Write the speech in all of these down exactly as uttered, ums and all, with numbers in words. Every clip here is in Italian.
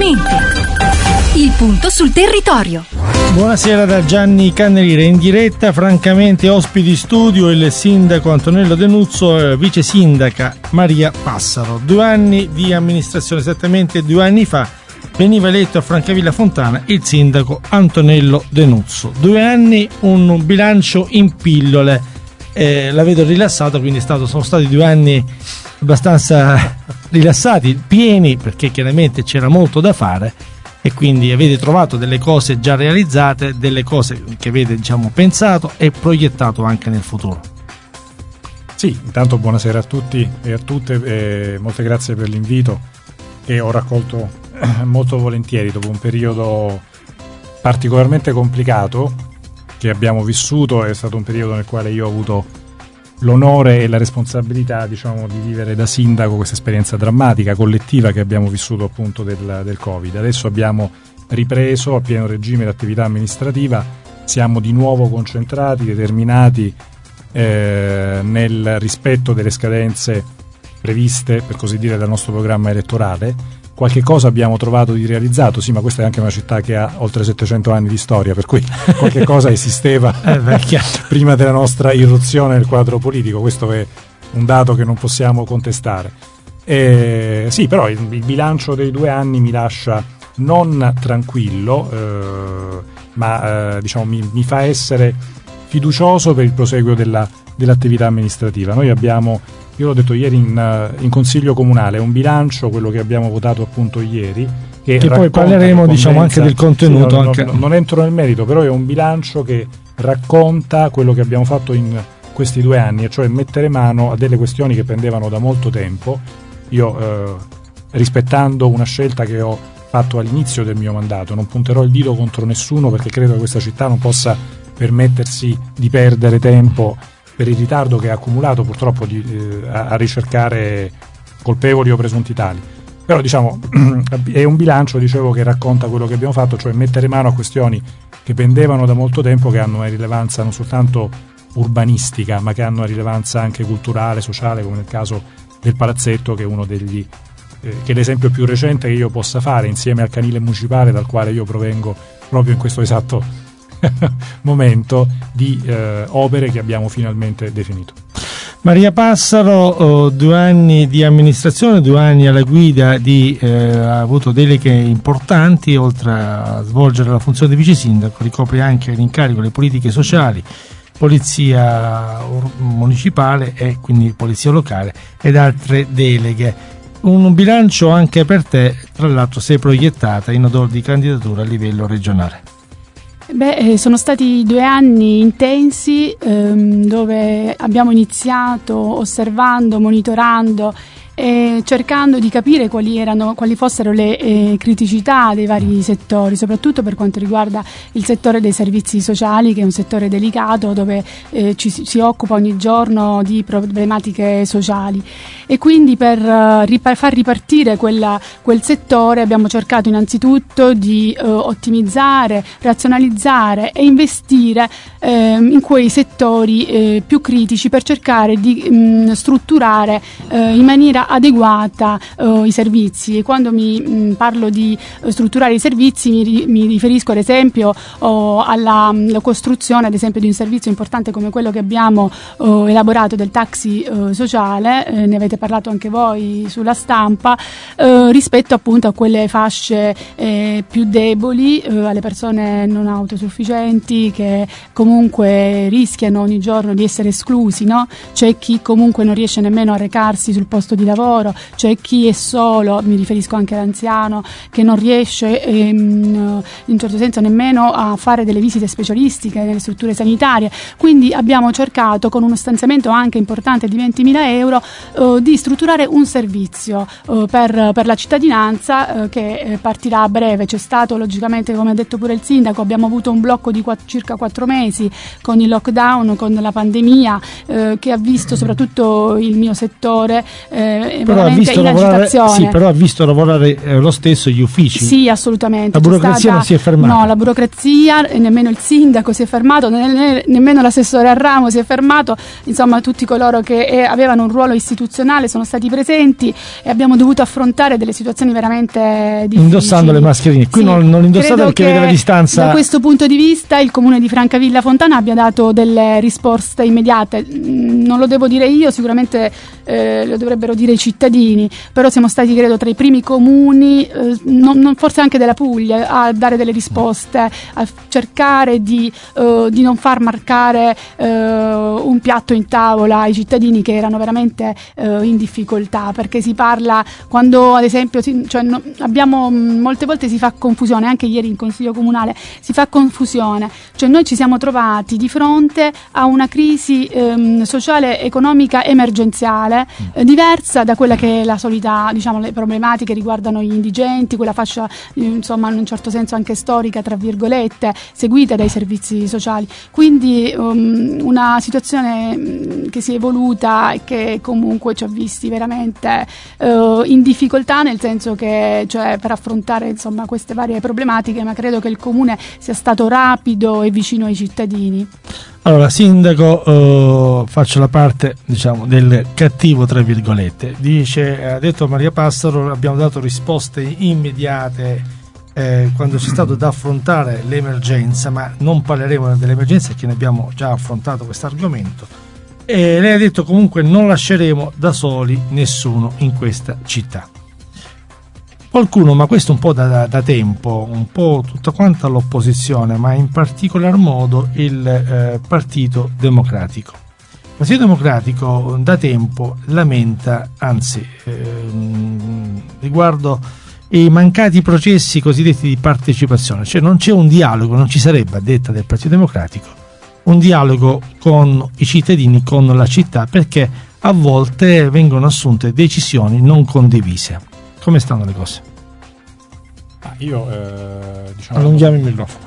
Ambiente. Il punto sul territorio. Buonasera da Gianni Cannelire, in diretta. Francamente ospiti studio il sindaco Antonello Denuzzo e vice sindaca Maria Passaro. Due anni di amministrazione, esattamente due anni fa veniva eletto a Francavilla Fontana il sindaco Antonello Denuzzo. Due anni, un bilancio in pillole. Eh, la vedo rilassato, quindi è stato, sono stati due anni abbastanza rilassati, pieni, perché chiaramente c'era molto da fare e quindi avete trovato delle cose già realizzate, delle cose che avete, diciamo, pensato e proiettato anche nel futuro. Sì, intanto buonasera a tutti e a tutte, e molte grazie per l'invito che ho raccolto molto volentieri dopo un periodo particolarmente complicato che abbiamo vissuto. È stato un periodo nel quale io ho avuto l'onore e la responsabilità, diciamo, di vivere da sindaco questa esperienza drammatica, collettiva che abbiamo vissuto appunto del, del Covid. Adesso abbiamo ripreso a pieno regime l'attività amministrativa, siamo di nuovo concentrati, determinati eh, nel rispetto delle scadenze previste, per così dire, dal nostro programma elettorale. Qualche cosa abbiamo trovato di realizzato, sì, ma questa è anche una città che ha oltre settecento anni di storia, per cui qualche cosa esisteva prima della nostra irruzione nel quadro politico. Questo è un dato che non possiamo contestare. E, sì, però il, il bilancio dei due anni mi lascia non tranquillo, eh, ma eh, diciamo mi, mi fa essere fiducioso per il proseguo della, dell'attività amministrativa. Noi abbiamo, io l'ho detto ieri in, in consiglio comunale, un bilancio, quello che abbiamo votato appunto ieri, che, che poi parleremo, diciamo, anche del contenuto. Sì, no, anche. No, non entro nel merito, però è un bilancio che racconta quello che abbiamo fatto in questi due anni, e cioè mettere mano a delle questioni che pendevano da molto tempo. Io eh, rispettando una scelta che ho fatto all'inizio del mio mandato, non punterò il dito contro nessuno, perché credo che questa città non possa permettersi di perdere tempo per il ritardo che ha accumulato purtroppo di, eh, a, a ricercare colpevoli o presunti tali. Però diciamo è un bilancio, dicevo, che racconta quello che abbiamo fatto, cioè mettere mano a questioni che pendevano da molto tempo, che hanno una rilevanza non soltanto urbanistica, ma che hanno una rilevanza anche culturale, sociale, come nel caso del palazzetto, che è uno degli eh, che è l'esempio più recente che io possa fare, insieme al canile municipale dal quale io provengo proprio in questo esatto momento, di eh, opere che abbiamo finalmente definito. Maria Passaro, oh, due anni di amministrazione, due anni alla guida, di, eh, ha avuto deleghe importanti, oltre a svolgere la funzione di vice sindaco ricopre anche l'incarico delle politiche sociali, polizia municipale e quindi polizia locale ed altre deleghe. Un bilancio anche per te, tra l'altro sei proiettata in odore di candidatura a livello regionale. Beh, sono stati due anni intensi ehm, dove abbiamo iniziato osservando, monitorando e cercando di capire quali erano, quali fossero le eh, criticità dei vari settori, soprattutto per quanto riguarda il settore dei servizi sociali, che è un settore delicato dove eh, ci si occupa ogni giorno di problematiche sociali, e quindi per uh, ripar- far ripartire quella, quel settore abbiamo cercato innanzitutto di uh, ottimizzare, razionalizzare e investire eh, in quei settori eh, più critici, per cercare di mh, strutturare eh, in maniera adeguata uh, i servizi. E quando mi mh, parlo di uh, strutturare i servizi mi, ri- mi riferisco ad esempio uh, alla, alla costruzione ad esempio di un servizio importante come quello che abbiamo uh, elaborato del taxi uh, sociale, eh, ne avete parlato anche voi sulla stampa, uh, rispetto appunto a quelle fasce eh, più deboli, uh, alle persone non autosufficienti che comunque rischiano ogni giorno di essere esclusi, no? C'è chi comunque non riesce nemmeno a recarsi sul posto di lavoro, c'è chi è solo, mi riferisco anche all'anziano, che non riesce ehm, in un certo senso nemmeno a fare delle visite specialistiche nelle strutture sanitarie. Quindi abbiamo cercato, con uno stanziamento anche importante di ventimila euro, eh, di strutturare un servizio eh, per, per la cittadinanza eh, che eh, partirà a breve. C'è stato, logicamente, come ha detto pure il sindaco, abbiamo avuto un blocco di quattro, circa quattro mesi con il lockdown, con la pandemia, eh, che ha visto soprattutto il mio settore eh, è però veramente ha visto in lavorare, agitazione. sì, però ha visto lavorare eh, lo stesso gli uffici. Sì, assolutamente. La burocrazia stata, non si è fermata. No, la burocrazia, e nemmeno il sindaco si è fermato, ne, ne, nemmeno l'assessore al ramo si è fermato. Insomma, tutti coloro che eh, avevano un ruolo istituzionale sono stati presenti e abbiamo dovuto affrontare delle situazioni veramente difficili. Indossando le mascherine. Qui sì, non, non indossate perché avete la distanza. Da questo punto di vista il comune di Francavilla Fontana abbia dato delle risposte immediate. Non lo devo dire io, sicuramente eh, lo dovrebbero dire i cittadini, però siamo stati credo tra i primi comuni, eh, non, non, forse anche della Puglia, a dare delle risposte, a cercare di, eh, di non far marcare eh, un piatto in tavola ai cittadini che erano veramente eh, in difficoltà, perché si parla quando ad esempio si, cioè, no, abbiamo molte volte si fa confusione, anche ieri in consiglio comunale si fa confusione, cioè noi ci siamo trovati di fronte a una crisi ehm, sociale economica emergenziale eh, diversa da quella che è la solita, diciamo, le problematiche riguardano gli indigenti, quella fascia eh, insomma in un certo senso anche storica tra virgolette seguita dai servizi sociali, quindi um, una situazione um, che si è evoluta e che comunque ci ha visti veramente uh, in difficoltà, nel senso che cioè per affrontare insomma queste varie problematiche, ma credo che il comune sia stato rapido e vicino ai cittadini. Allora, sindaco, uh, faccio la parte diciamo del cattivo tra virgolette. Dice, ha detto Maria Passaro, abbiamo dato risposte immediate eh, quando c'è stato da affrontare l'emergenza, ma non parleremo dell'emergenza perché ne abbiamo già affrontato questo argomento. E lei ha detto comunque non lasceremo da soli nessuno in questa città. Qualcuno, ma questo un po' da, da tempo, un po' tutta quanta l'opposizione, ma in particolar modo il eh, Partito Democratico. Il Partito Democratico da tempo lamenta, anzi, ehm, riguardo i mancati processi cosiddetti di partecipazione, cioè non c'è un dialogo, non ci sarebbe, a detta del Partito Democratico, un dialogo con i cittadini, con la città, perché a volte vengono assunte decisioni non condivise. Come stanno le cose? Ah, io eh, diciamo, allunghiamo il microfono.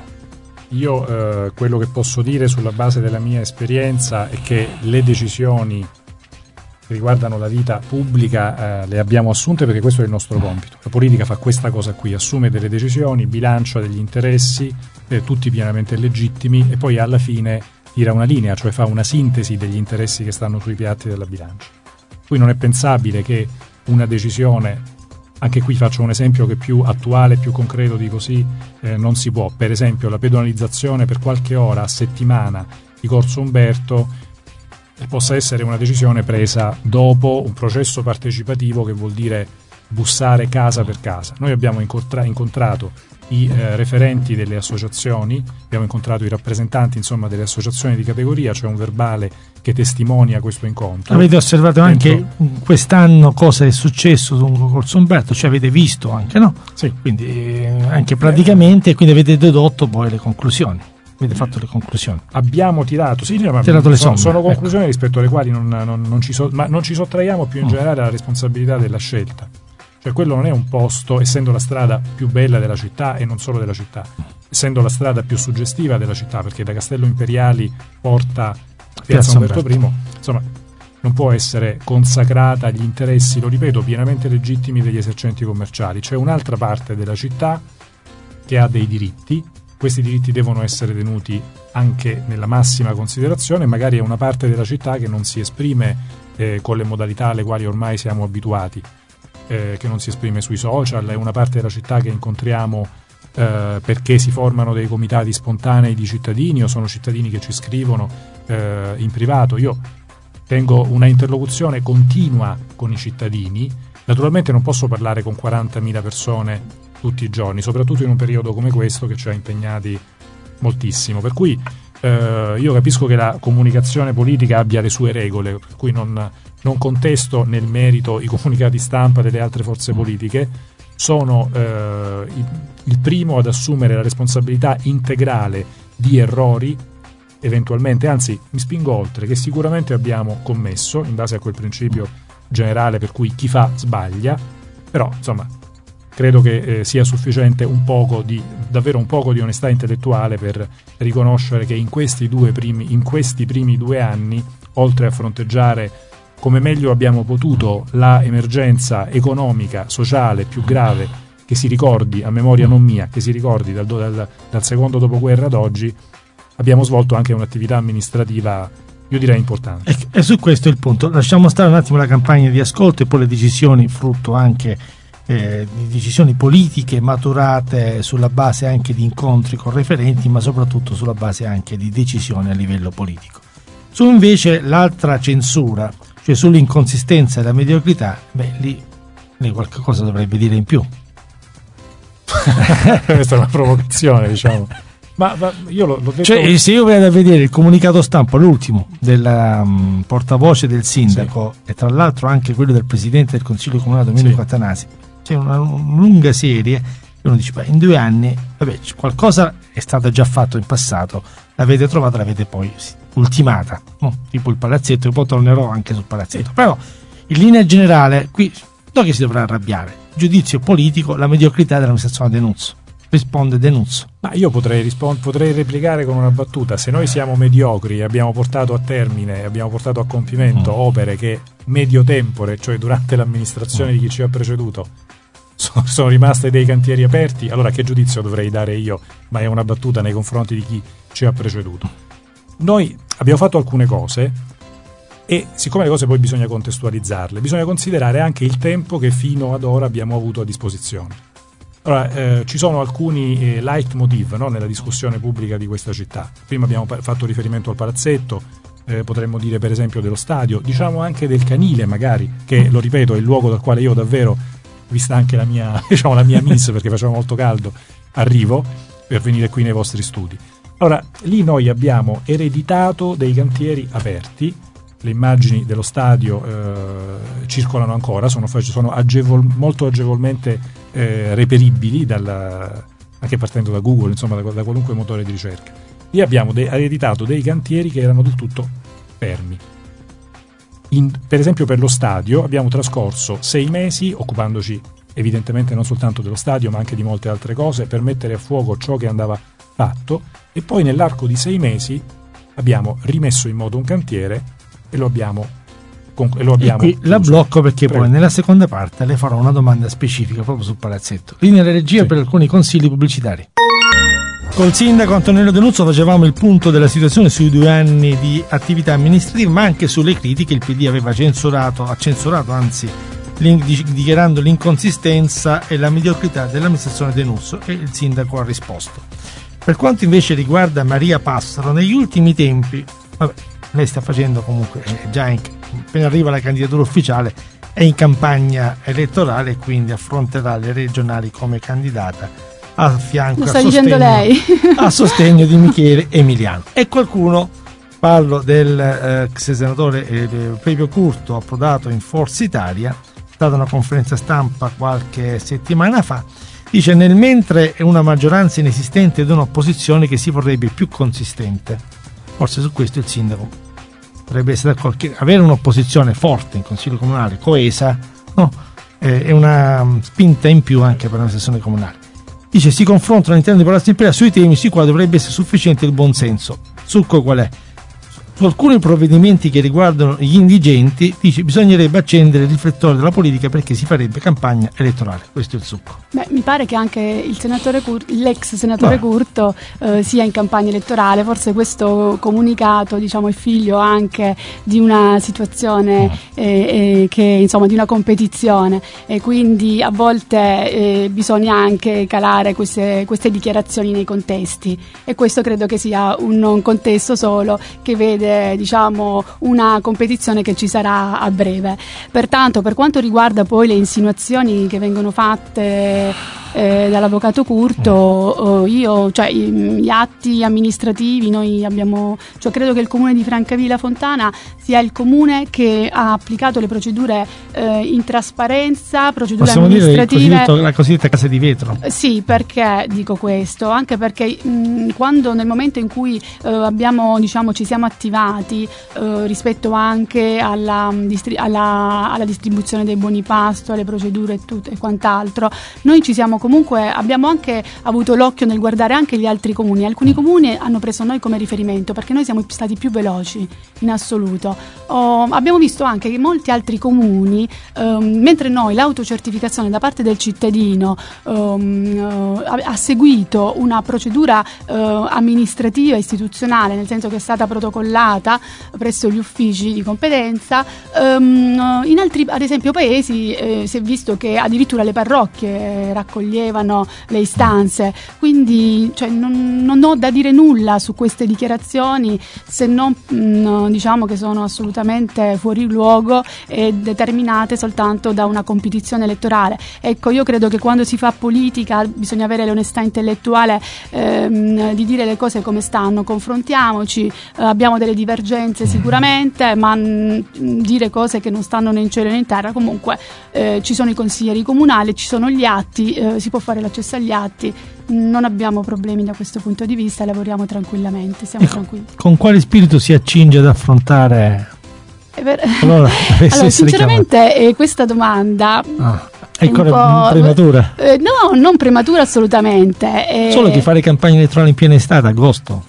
Io eh, quello che posso dire sulla base della mia esperienza è che le decisioni che riguardano la vita pubblica eh, le abbiamo assunte perché questo è il nostro compito. La politica fa questa cosa qui, assume delle decisioni, bilancia degli interessi, eh, tutti pienamente legittimi, e poi alla fine tira una linea, cioè fa una sintesi degli interessi che stanno sui piatti della bilancia. Qui non è pensabile che una decisione, anche qui faccio un esempio che è più attuale, più concreto di così, eh, non si può. Per esempio la pedonalizzazione per qualche ora a settimana di Corso Umberto eh, possa essere una decisione presa dopo un processo partecipativo, che vuol dire bussare casa per casa. Noi abbiamo incontra- incontrato i eh, referenti delle associazioni, abbiamo incontrato i rappresentanti insomma delle associazioni di categoria, c'è un verbale che testimonia questo incontro. Avete osservato Dentro... anche quest'anno cosa è successo lungo Corso Umberto, cioè avete visto anche, no? Sì. Quindi eh, anche praticamente, e quindi avete dedotto poi le conclusioni. Avete fatto le conclusioni. Abbiamo tirato, sì, ma tirato le sono, somme, sono conclusioni ecco. rispetto alle quali non, non, non, ci so, ma non ci sottraiamo più in generale alla responsabilità della scelta. Cioè quello non è un posto, essendo la strada più bella della città e non solo della città, essendo la strada più suggestiva della città, perché da Castello Imperiali porta a Piazza Umberto I, insomma non può essere consacrata agli interessi, lo ripeto, pienamente legittimi degli esercenti commerciali. C'è un'altra parte della città che ha dei diritti, questi diritti devono essere tenuti anche nella massima considerazione, magari è una parte della città che non si esprime eh, con le modalità alle quali ormai siamo abituati. Eh, che non si esprime sui social, è una parte della città che incontriamo eh, perché si formano dei comitati spontanei di cittadini o sono cittadini che ci scrivono eh, in privato. Io tengo una interlocuzione continua con i cittadini, naturalmente non posso parlare con quarantamila persone tutti i giorni, soprattutto in un periodo come questo che ci ha impegnati moltissimo, per cui eh, io capisco che la comunicazione politica abbia le sue regole, per cui non Non contesto nel merito i comunicati stampa delle altre forze politiche, sono eh, il primo ad assumere la responsabilità integrale di errori, eventualmente, anzi mi spingo oltre, che sicuramente abbiamo commesso in base a quel principio generale per cui chi fa sbaglia, però insomma credo che eh, sia sufficiente un poco di, davvero un poco di onestà intellettuale per riconoscere che in questi due primi, in questi primi due anni, oltre a fronteggiare come meglio abbiamo potuto la emergenza economica, sociale più grave che si ricordi, a memoria non mia, che si ricordi dal, dal, dal secondo dopoguerra ad oggi. Abbiamo svolto anche un'attività amministrativa, io direi, importante. E, e su questo è il punto. Lasciamo stare un attimo la campagna di ascolto e poi le decisioni, frutto anche eh, di decisioni politiche maturate sulla base anche di incontri con referenti, ma soprattutto sulla base anche di decisioni a livello politico. Su invece l'altra censura, cioè sull'inconsistenza e la mediocrità, beh, lì, lì qualche cosa dovrebbe dire in più. Questa è una provocazione, diciamo. Ma, ma io l'ho, l'ho detto... Cioè, se io vado a vedere il comunicato stampa, l'ultimo del um, portavoce del sindaco, sì, e tra l'altro anche quello del presidente del Consiglio Comunale Domenico, sì, Attanasi, c'è una, una lunga serie, e uno dice, beh, in due anni vabbè, qualcosa è stato già fatto in passato, l'avete trovata, l'avete poi ultimata, no? Tipo il palazzetto, e poi tornerò anche sul palazzetto, sì. Però in linea generale qui non che si dovrà arrabbiare, giudizio politico, la mediocrità dell'amministrazione Denuzzo. Risponde Denuzzo. Ma io potrei, rispond- potrei replicare con una battuta: se noi siamo mediocri e abbiamo portato a termine, abbiamo portato a compimento mm. opere che medio tempore, cioè durante l'amministrazione mm. di chi ci ha preceduto, sono, sono rimaste dei cantieri aperti, allora che giudizio dovrei dare io? Ma è una battuta nei confronti di chi ci ha preceduto. Noi abbiamo fatto alcune cose e siccome le cose poi bisogna contestualizzarle, bisogna considerare anche il tempo che fino ad ora abbiamo avuto a disposizione. Allora, eh, ci sono alcuni eh, leitmotiv, no, nella discussione pubblica di questa città. Prima abbiamo pa- fatto riferimento al palazzetto, eh, potremmo dire per esempio dello stadio, diciamo anche del canile magari, che, lo ripeto, è il luogo dal quale io davvero, vista anche la mia, diciamo, la mia miss, perché faceva molto caldo, arrivo per venire qui nei vostri studi. Allora, lì noi abbiamo ereditato dei cantieri aperti. Le immagini dello stadio eh, circolano ancora, sono, sono agevol, molto agevolmente eh, reperibili dalla, anche partendo da Google, insomma da, da qualunque motore di ricerca. Lì abbiamo de- ereditato dei cantieri che erano del tutto fermi. In, per esempio per lo stadio abbiamo trascorso sei mesi occupandoci evidentemente non soltanto dello stadio ma anche di molte altre cose per mettere a fuoco ciò che andava fatto, e poi nell'arco di sei mesi abbiamo rimesso in moto un cantiere e lo abbiamo, e lo abbiamo e qui la blocco perché Prego. Poi nella seconda parte le farò una domanda specifica proprio sul palazzetto. Linea della regia, sì, per alcuni consigli pubblicitari. Col sindaco Antonello Denuzzo facevamo il punto della situazione sui due anni di attività amministrativa, ma anche sulle critiche. Il P D aveva censurato, ha censurato anzi dichiarando l'inconsistenza e la mediocrità dell'amministrazione Denuzzo, e il sindaco ha risposto. Per quanto invece riguarda Maria Passaro, negli ultimi tempi, vabbè, lei sta facendo comunque eh, già in, appena arriva la candidatura ufficiale è in campagna elettorale e quindi affronterà le regionali come candidata a fianco, lo sta a dicendo sostegno, lei a sostegno di Michele Emiliano. E qualcuno, parlo del eh, ex senatore eh, Pepio Curto, approdato in Forza Italia, è stata una conferenza stampa qualche settimana fa, dice: nel mentre è una maggioranza inesistente ed un'opposizione che si vorrebbe più consistente. Forse su questo il sindaco potrebbe essere qualche, avere un'opposizione forte in Consiglio Comunale, coesa, no? Eh, è una spinta in più anche per l'amministrazione comunale. Dice: si confrontano all'interno di Palazzo Imperiale sui temi sui quali dovrebbe essere sufficiente il buonsenso. Succo qual è? Su alcuni provvedimenti che riguardano gli indigenti, dice, bisognerebbe accendere il riflettore della politica perché si farebbe campagna elettorale. Questo è il succo. Beh, mi pare che anche il senatore Cur- l'ex senatore Vabbè. Curto eh, sia in campagna elettorale. Forse questo comunicato, diciamo, è figlio anche di una situazione eh, eh, che, insomma, di una competizione, e quindi a volte eh, bisogna anche calare queste, queste dichiarazioni nei contesti, e questo credo che sia un, un contesto solo che vede, diciamo, una competizione che ci sarà a breve. Pertanto, per quanto riguarda poi le insinuazioni che vengono fatte eh, dall'avvocato Curto, eh, io, cioè gli atti amministrativi, noi abbiamo, cioè credo che il comune di Francavilla Fontana sia il comune che ha applicato le procedure eh, in trasparenza, procedure Possiamo amministrative. Dire la cosiddetta casa di vetro. Eh, sì, perché dico questo? Anche perché mh, quando nel momento in cui eh, abbiamo, diciamo, ci siamo attivati eh, rispetto anche alla, distri- alla, alla distribuzione dei buoni pasto, alle procedure e tutto e quant'altro, noi ci siamo Comunque abbiamo anche avuto l'occhio nel guardare anche gli altri comuni. Alcuni comuni hanno preso noi come riferimento perché noi siamo stati più veloci in assoluto. Oh, abbiamo visto anche che molti altri comuni, um, mentre noi l'autocertificazione da parte del cittadino um, uh, ha, ha seguito una procedura uh, amministrativa istituzionale, nel senso che è stata protocollata presso gli uffici di competenza, um, in altri ad esempio paesi eh, si è visto che addirittura le parrocchie raccoglievano le istanze, quindi cioè, non, non ho da dire nulla su queste dichiarazioni, se non mh, diciamo che sono assolutamente fuori luogo e determinate soltanto da una competizione elettorale. Ecco, io credo che quando si fa politica bisogna avere l'onestà intellettuale ehm, di dire le cose come stanno, confrontiamoci, eh, abbiamo delle divergenze sicuramente, ma mh, dire cose che non stanno né in cielo né in terra. Comunque eh, ci sono i consiglieri comunali, ci sono gli atti, eh, si può fare l'accesso agli atti, non abbiamo problemi da questo punto di vista, lavoriamo tranquillamente, siamo ecco, tranquilli. Con quale spirito si accinge ad affrontare? Per... Allora, allora sinceramente eh, questa domanda ah, è ancora prematura? Eh, no, non prematura assolutamente. Eh... Solo che fare campagna elettorale in piena estate, agosto.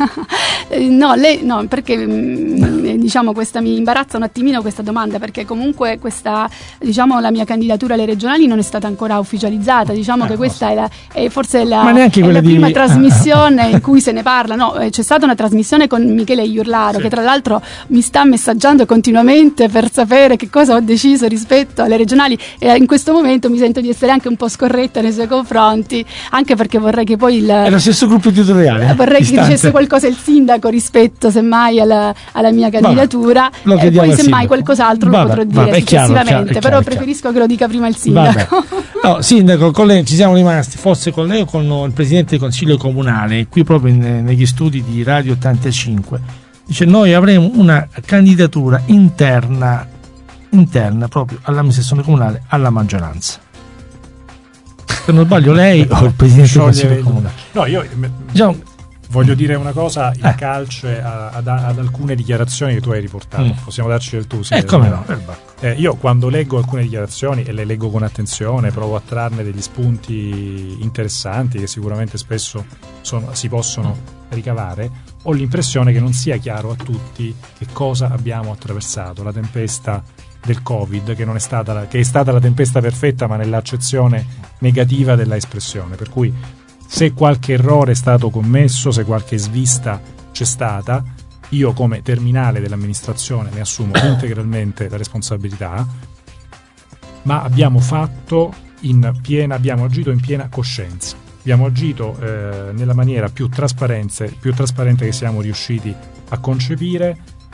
No, lei, no, perché mh, diciamo questa mi imbarazza un attimino questa domanda, perché comunque questa, diciamo, la mia candidatura alle regionali non è stata ancora ufficializzata, diciamo eh, che questa so. è, la, è forse la, è la prima di... trasmissione in cui se ne parla. No, c'è stata una trasmissione con Michele Iurlaro, sì, che tra l'altro mi sta messaggiando continuamente per sapere che cosa ho deciso rispetto alle regionali, e in questo momento mi sento di essere anche un po' scorretta nei suoi confronti, anche perché vorrei che poi il, è lo stesso gruppo editoriale, vorrei che dicesse qualcosa il sindaco rispetto semmai alla, alla mia candidatura, vabbè, e poi semmai qualcos'altro vabbè, lo potrò dire vabbè, successivamente, chiaro, chiaro, però chiaro, preferisco chiaro. che lo dica prima il sindaco. No, sindaco, con lei ci siamo rimasti, forse con lei o con il presidente del consiglio comunale, qui proprio in, negli studi di Radio ottantacinque, dice: noi avremo una candidatura interna interna proprio all'amministrazione comunale, alla maggioranza. Se non sbaglio lei o il presidente del consiglio comunale? No, io diciamo, voglio dire una cosa in eh. calce ad, ad alcune dichiarazioni che tu hai riportato. Mm. Possiamo darci del tu? Sì, eh, come no? Eh, io quando leggo alcune dichiarazioni, e le leggo con attenzione, provo a trarne degli spunti interessanti che sicuramente spesso sono, si possono ricavare, ho l'impressione che non sia chiaro a tutti che cosa abbiamo attraversato. La tempesta del Covid, che non è stata la, che è stata la tempesta perfetta, ma nell'accezione negativa della espressione, per cui se qualche errore è stato commesso, se qualche svista c'è stata, io come terminale dell'amministrazione ne assumo integralmente la responsabilità, ma abbiamo fatto in piena, abbiamo agito in piena coscienza, abbiamo agito eh, nella maniera più trasparente, più trasparente che siamo riusciti a concepire.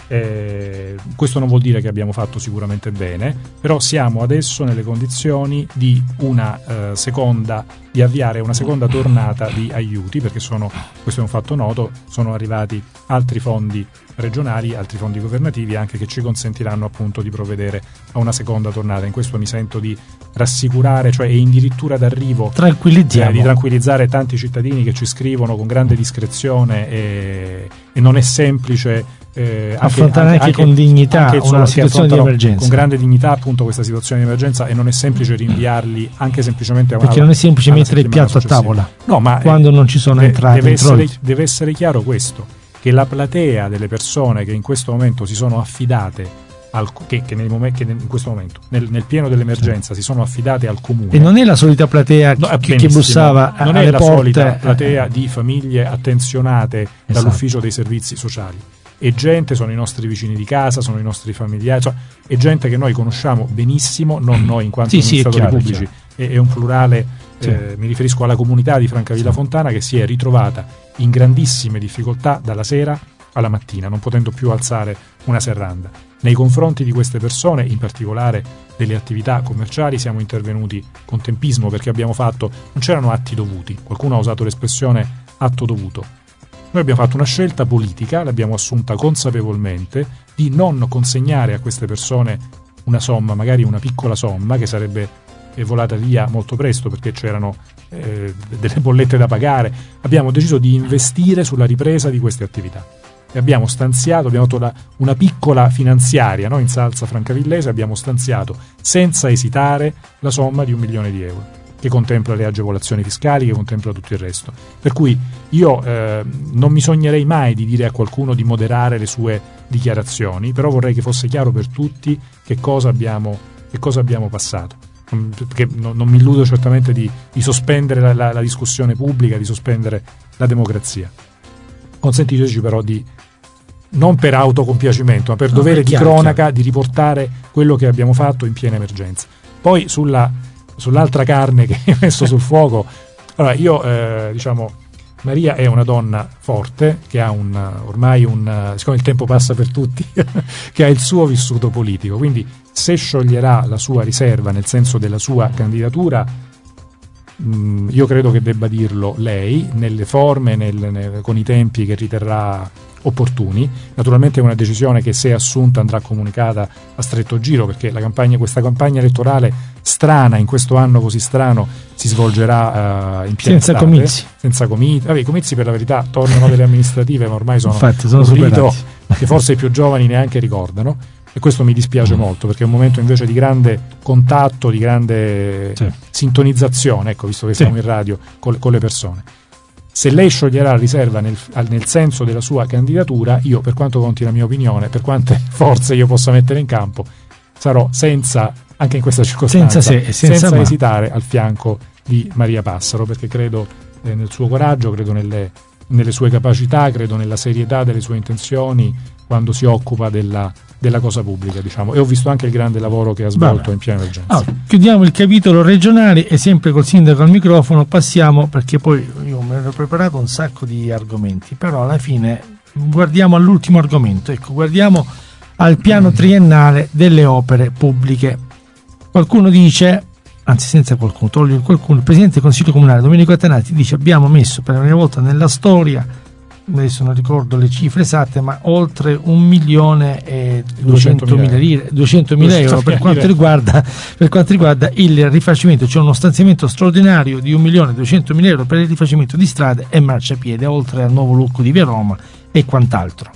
Eh, questo non vuol dire che abbiamo fatto sicuramente bene, però siamo adesso nelle condizioni di una eh, seconda di avviare una seconda tornata di aiuti, perché sono, questo è un fatto noto, sono arrivati altri fondi regionali, altri fondi governativi anche, che ci consentiranno appunto di provvedere a una seconda tornata. In questo mi sento di rassicurare, cioè è addirittura d'arrivo eh, di tranquillizzare tanti cittadini che ci scrivono con grande discrezione, e, e non è semplice Eh, affrontare anche, anche, anche con dignità anche, una situazione di emergenza, con grande dignità appunto questa situazione di emergenza, e non è semplice rinviarli anche semplicemente a una, perché non è semplice mettere il piatto a tavola, no, ma quando eh, non ci sono de- entrate deve essere, deve essere chiaro questo, che la platea delle persone che in questo momento si sono affidate al, che, che, nel momen- che in questo momento nel, nel pieno dell'emergenza sì. si sono affidate al comune, e non è la solita platea no, che, che bussava non alle è la porte, solita platea di famiglie attenzionate esatto. dall'ufficio dei servizi sociali. E gente, sono i nostri vicini di casa, sono i nostri familiari, cioè, è gente che noi conosciamo benissimo, non noi in quanto sì, amministratori sì, è chiaro, pubblici, è, è un plurale, sì. eh, mi riferisco alla comunità di Francavilla sì. Fontana, che si è ritrovata in grandissime difficoltà dalla sera alla mattina, non potendo più alzare una serranda. Nei confronti di queste persone, in particolare delle attività commerciali, siamo intervenuti con tempismo, perché abbiamo fatto, non c'erano atti dovuti, qualcuno ha usato l'espressione atto dovuto. Noi abbiamo fatto una scelta politica, l'abbiamo assunta consapevolmente, di non consegnare a queste persone una somma, magari una piccola somma, che sarebbe volata via molto presto perché c'erano eh, delle bollette da pagare. Abbiamo deciso di investire sulla ripresa di queste attività. E abbiamo stanziato, abbiamo fatto la, una piccola finanziaria, no? In salsa francavillese abbiamo stanziato senza esitare la somma di un milione di euro, che che contempla le agevolazioni fiscali, che contempla tutto il resto. Per cui io eh, non mi sognerei mai di dire a qualcuno di moderare le sue dichiarazioni, però vorrei che fosse chiaro per tutti che cosa abbiamo, che cosa abbiamo passato. Perché non, non mi illudo certamente di, di sospendere la, la, la discussione pubblica, di sospendere la democrazia. Consentiteci però di, non per autocompiacimento, ma per no, dovere di chiaro, cronaca, chiaro. di riportare quello che abbiamo fatto in piena emergenza. Poi sulla, sull'altra carne che hai messo sul fuoco, allora io eh, diciamo Maria è una donna forte che ha un ormai un siccome il tempo passa per tutti che ha il suo vissuto politico, quindi se scioglierà la sua riserva nel senso della sua candidatura, mh, io credo che debba dirlo lei nelle forme, nel, nel, con i tempi che riterrà opportuni. Naturalmente è una decisione che, se assunta, andrà comunicata a stretto giro, perché la campagna, questa campagna elettorale strana, in questo anno così strano, si svolgerà uh, in piena senza estate, comizi. Senza comizi. Vabbè, i comizi per la verità tornano delle amministrative, ma ormai sono, Infatti, sono un rito superati. che forse i più giovani neanche ricordano, e questo mi dispiace mm. molto, perché è un momento invece di grande contatto, di grande sì. sintonizzazione, ecco, visto che sì. siamo in radio, con, con le persone. Se lei scioglierà la riserva nel, nel senso della sua candidatura, io, per quanto conti la mia opinione, per quante forze io possa mettere in campo, sarò senza, anche in questa circostanza, senza, se, senza, senza esitare al fianco di Maria Passaro, perché credo eh, nel suo coraggio, credo nelle, nelle sue capacità, credo nella serietà delle sue intenzioni quando si occupa della, della cosa pubblica, diciamo, e ho visto anche il grande lavoro che ha svolto Vabbè. in piena emergenza. Allora, chiudiamo il capitolo regionale e sempre col sindaco al microfono passiamo, perché poi io mi ero preparato un sacco di argomenti, però alla fine guardiamo all'ultimo argomento, ecco, guardiamo al piano triennale delle opere pubbliche. Qualcuno dice, anzi senza qualcuno, toglio qualcuno, il presidente del Consiglio Comunale Domenico Attanasio dice: abbiamo messo per la prima volta nella storia, adesso non ricordo le cifre esatte, ma oltre un milione e duecentomila lire, duecentomila euro per quanto riguarda per quanto riguarda il rifacimento, cioè uno stanziamento straordinario di un milione e duecentomila euro per il rifacimento di strade e marciapiede, oltre al nuovo look di via Roma e quant'altro.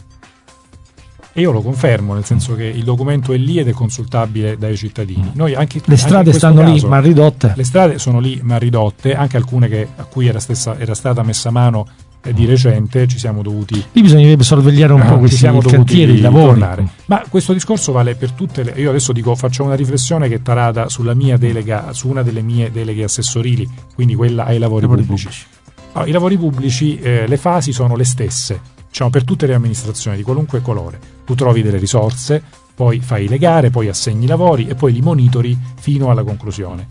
E io lo confermo, nel senso che il documento è lì ed è consultabile dai cittadini. Noi anche, le strade anche stanno caso, lì ma ridotte. Le strade sono lì ma ridotte, anche alcune che, a cui era, stessa, era stata messa mano eh, di recente, ci siamo dovuti... Lì bisognerebbe sorvegliare un ah, po' questi cantieri, i lavori. Tornare. Ma questo discorso vale per tutte le... Io adesso dico, faccio una riflessione che è tarata sulla mia delega, su una delle mie deleghe assessorili, quindi quella ai lavori, lavori pubblici. pubblici. Allora, i lavori pubblici, eh, le fasi sono le stesse, diciamo, per tutte le amministrazioni di qualunque colore. Tu trovi delle risorse, poi fai le gare, poi assegni i lavori e poi li monitori fino alla conclusione,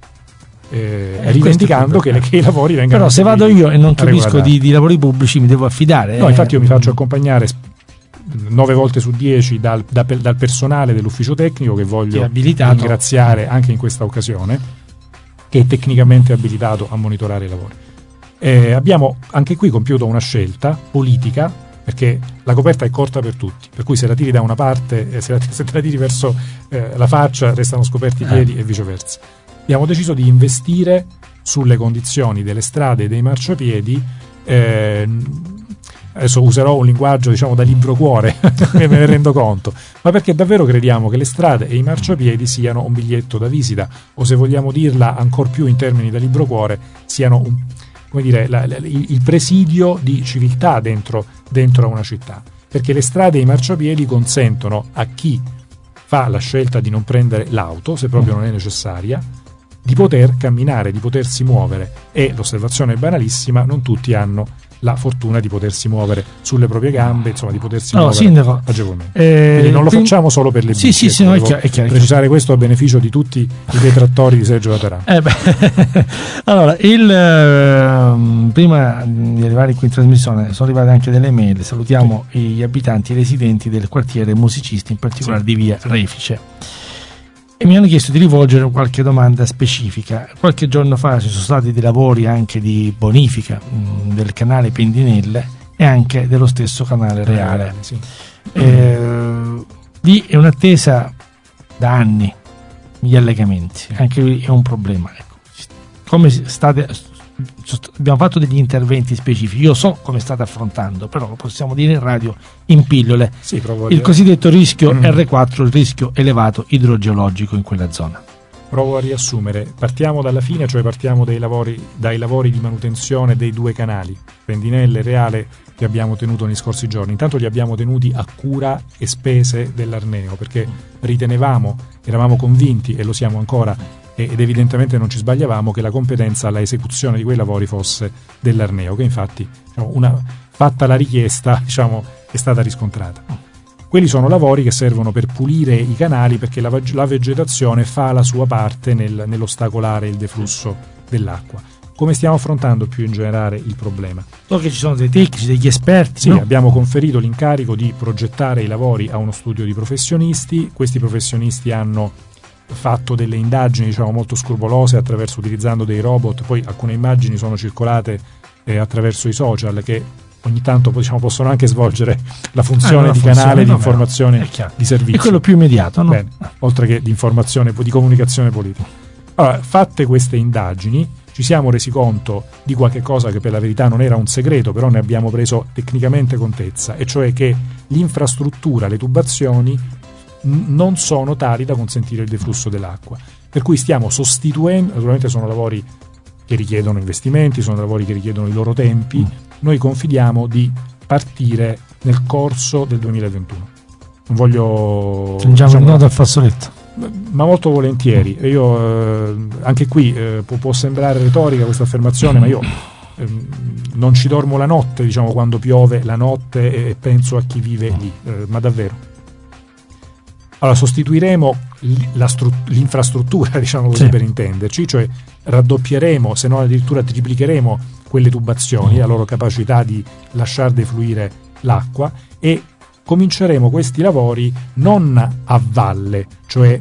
eh, eh, rivendicando che, le, che i lavori vengano... Però se vado io e non capisco di, di lavori pubblici mi devo affidare. No, eh. infatti io mi faccio accompagnare nove volte su dieci dal, da, dal personale dell'ufficio tecnico, che voglio ringraziare anche in questa occasione, che è tecnicamente abilitato a monitorare i lavori. Eh, abbiamo anche qui compiuto una scelta politica, perché la coperta è corta per tutti, per cui se la tiri da una parte, eh, se, la, se te la tiri verso eh, la faccia, restano scoperti i piedi eh. e viceversa. Abbiamo deciso di investire sulle condizioni delle strade e dei marciapiedi. Eh, adesso userò un linguaggio, diciamo, da libro cuore, me ne rendo conto, ma perché davvero crediamo che le strade e i marciapiedi siano un biglietto da visita, o se vogliamo dirla ancor più in termini da libro cuore, siano un, come dire, la, la, il presidio di civiltà dentro, dentro una città, perché le strade e i marciapiedi consentono a chi fa la scelta di non prendere l'auto, se proprio non è necessaria, di poter camminare, di potersi muovere, e l'osservazione è banalissima, non tutti hanno la fortuna di potersi muovere sulle proprie gambe, insomma di potersi no, muovere sindaco, agevolmente. Eh, Quindi non lo quindi, facciamo solo per le bici. Sì, sì, ecco, sì, no, è chiaro, è chiaro, precisare questo a beneficio di tutti i detrattori di Sergio Laterano. Eh beh, allora, il, eh, prima di arrivare qui in trasmissione sono arrivate anche delle mail. Salutiamo sì. gli abitanti e residenti del quartiere Musicisti, in particolare sì. di via sì. Refice. E mi hanno chiesto di rivolgere qualche domanda specifica. Qualche giorno fa ci sono stati dei lavori anche di bonifica mh, del canale Pendinelle e anche dello stesso canale Reale. Eh, sì. eh, lì è un'attesa da anni, gli allegamenti, anche lì è un problema. Ecco. Come state, abbiamo fatto degli interventi specifici, io so come state affrontando, però lo possiamo dire in radio in pillole. Sì, il cosiddetto rischio mm. erre quattro, il rischio elevato idrogeologico in quella zona. provo a riassumere. Partiamo dalla fine, cioè partiamo dai lavori, dai lavori di manutenzione dei due canali, Pendinelle e Reale, che abbiamo tenuto negli scorsi giorni. Intanto li abbiamo tenuti a cura e spese dell'Arneo, perché ritenevamo, eravamo convinti, e lo siamo ancora, ed evidentemente non ci sbagliavamo, che la competenza alla esecuzione di quei lavori fosse dell'Arneo, che infatti, diciamo, una, fatta la richiesta, diciamo, è stata riscontrata. Quelli sono lavori che servono per pulire i canali, perché la, la vegetazione fa la sua parte nel, nell'ostacolare il deflusso dell'acqua. Come stiamo affrontando più in generale il problema? So che ci sono dei tecnici, degli esperti. Sì, no? Abbiamo conferito l'incarico di progettare i lavori a uno studio di professionisti. Questi professionisti hanno fatto delle indagini, diciamo, molto scrupolose, attraverso utilizzando dei robot. Poi alcune immagini sono circolate eh, attraverso i social, che ogni tanto, diciamo, possono anche svolgere la funzione ah, di funzione, canale no, di informazione di servizio. È quello più immediato, no? Bene, oltre che di informazione, di comunicazione politica. Allora, fatte queste indagini, ci siamo resi conto di qualche cosa che per la verità non era un segreto, però ne abbiamo preso tecnicamente contezza, e cioè che l'infrastruttura, le tubazioni n- non sono tali da consentire il deflusso dell'acqua. Per cui stiamo sostituendo, naturalmente sono lavori che richiedono investimenti, sono lavori che richiedono i loro tempi. Mm. Noi confidiamo di partire nel corso del duemilaventuno. Non voglio... Stringiamo diciamo, il nodo al fazzoletto. Ma molto volentieri. Io eh, anche qui eh, può, può sembrare retorica questa affermazione, ma io eh, non ci dormo la notte, diciamo, quando piove la notte, e penso a chi vive lì, eh, ma davvero. Allora, sostituiremo la stru- l'infrastruttura, diciamo così, sì, per intenderci, cioè raddoppieremo, se non addirittura triplicheremo quelle tubazioni, la loro capacità di lasciar defluire l'acqua, e cominceremo questi lavori non a valle, cioè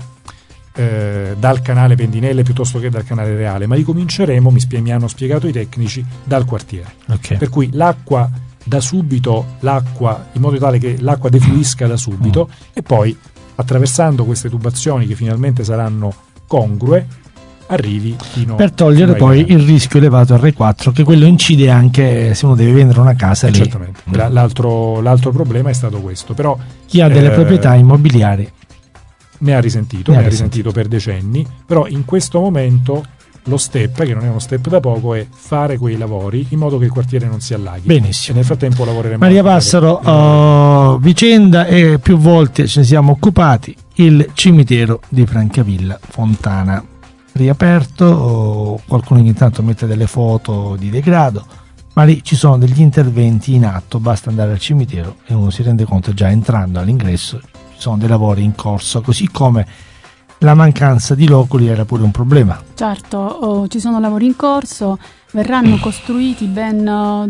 eh, dal canale Pendinelle piuttosto che dal canale Reale, ma li cominceremo, mi, spie- mi hanno spiegato i tecnici, dal quartiere. Okay. Per cui l'acqua da subito, l'acqua in modo tale che l'acqua defluisca da subito, mm. e poi attraversando queste tubazioni che finalmente saranno congrue, arrivi fino per togliere poi canali. Il rischio elevato R quattro, che quello incide anche se uno deve vendere una casa. Eh, certamente. L'altro, l'altro problema è stato questo, però chi ha delle eh, proprietà immobiliari ne ha risentito, ne, ne ha risentito, risentito per decenni, però in questo momento lo step, che non è uno step da poco, è fare quei lavori in modo che il quartiere non si allaghi. Benissimo. E nel frattempo lavoreremo. Maria Passaro, uh, vicenda, e più volte ce ne siamo occupati, il cimitero di Francavilla Fontana riaperto, o qualcuno ogni tanto mette delle foto di degrado, ma lì ci sono degli interventi in atto, basta andare al cimitero e uno si rende conto, già entrando all'ingresso ci sono dei lavori in corso, così come la mancanza di loculi era pure un problema. Certo, oh, ci sono lavori in corso, verranno costruiti ben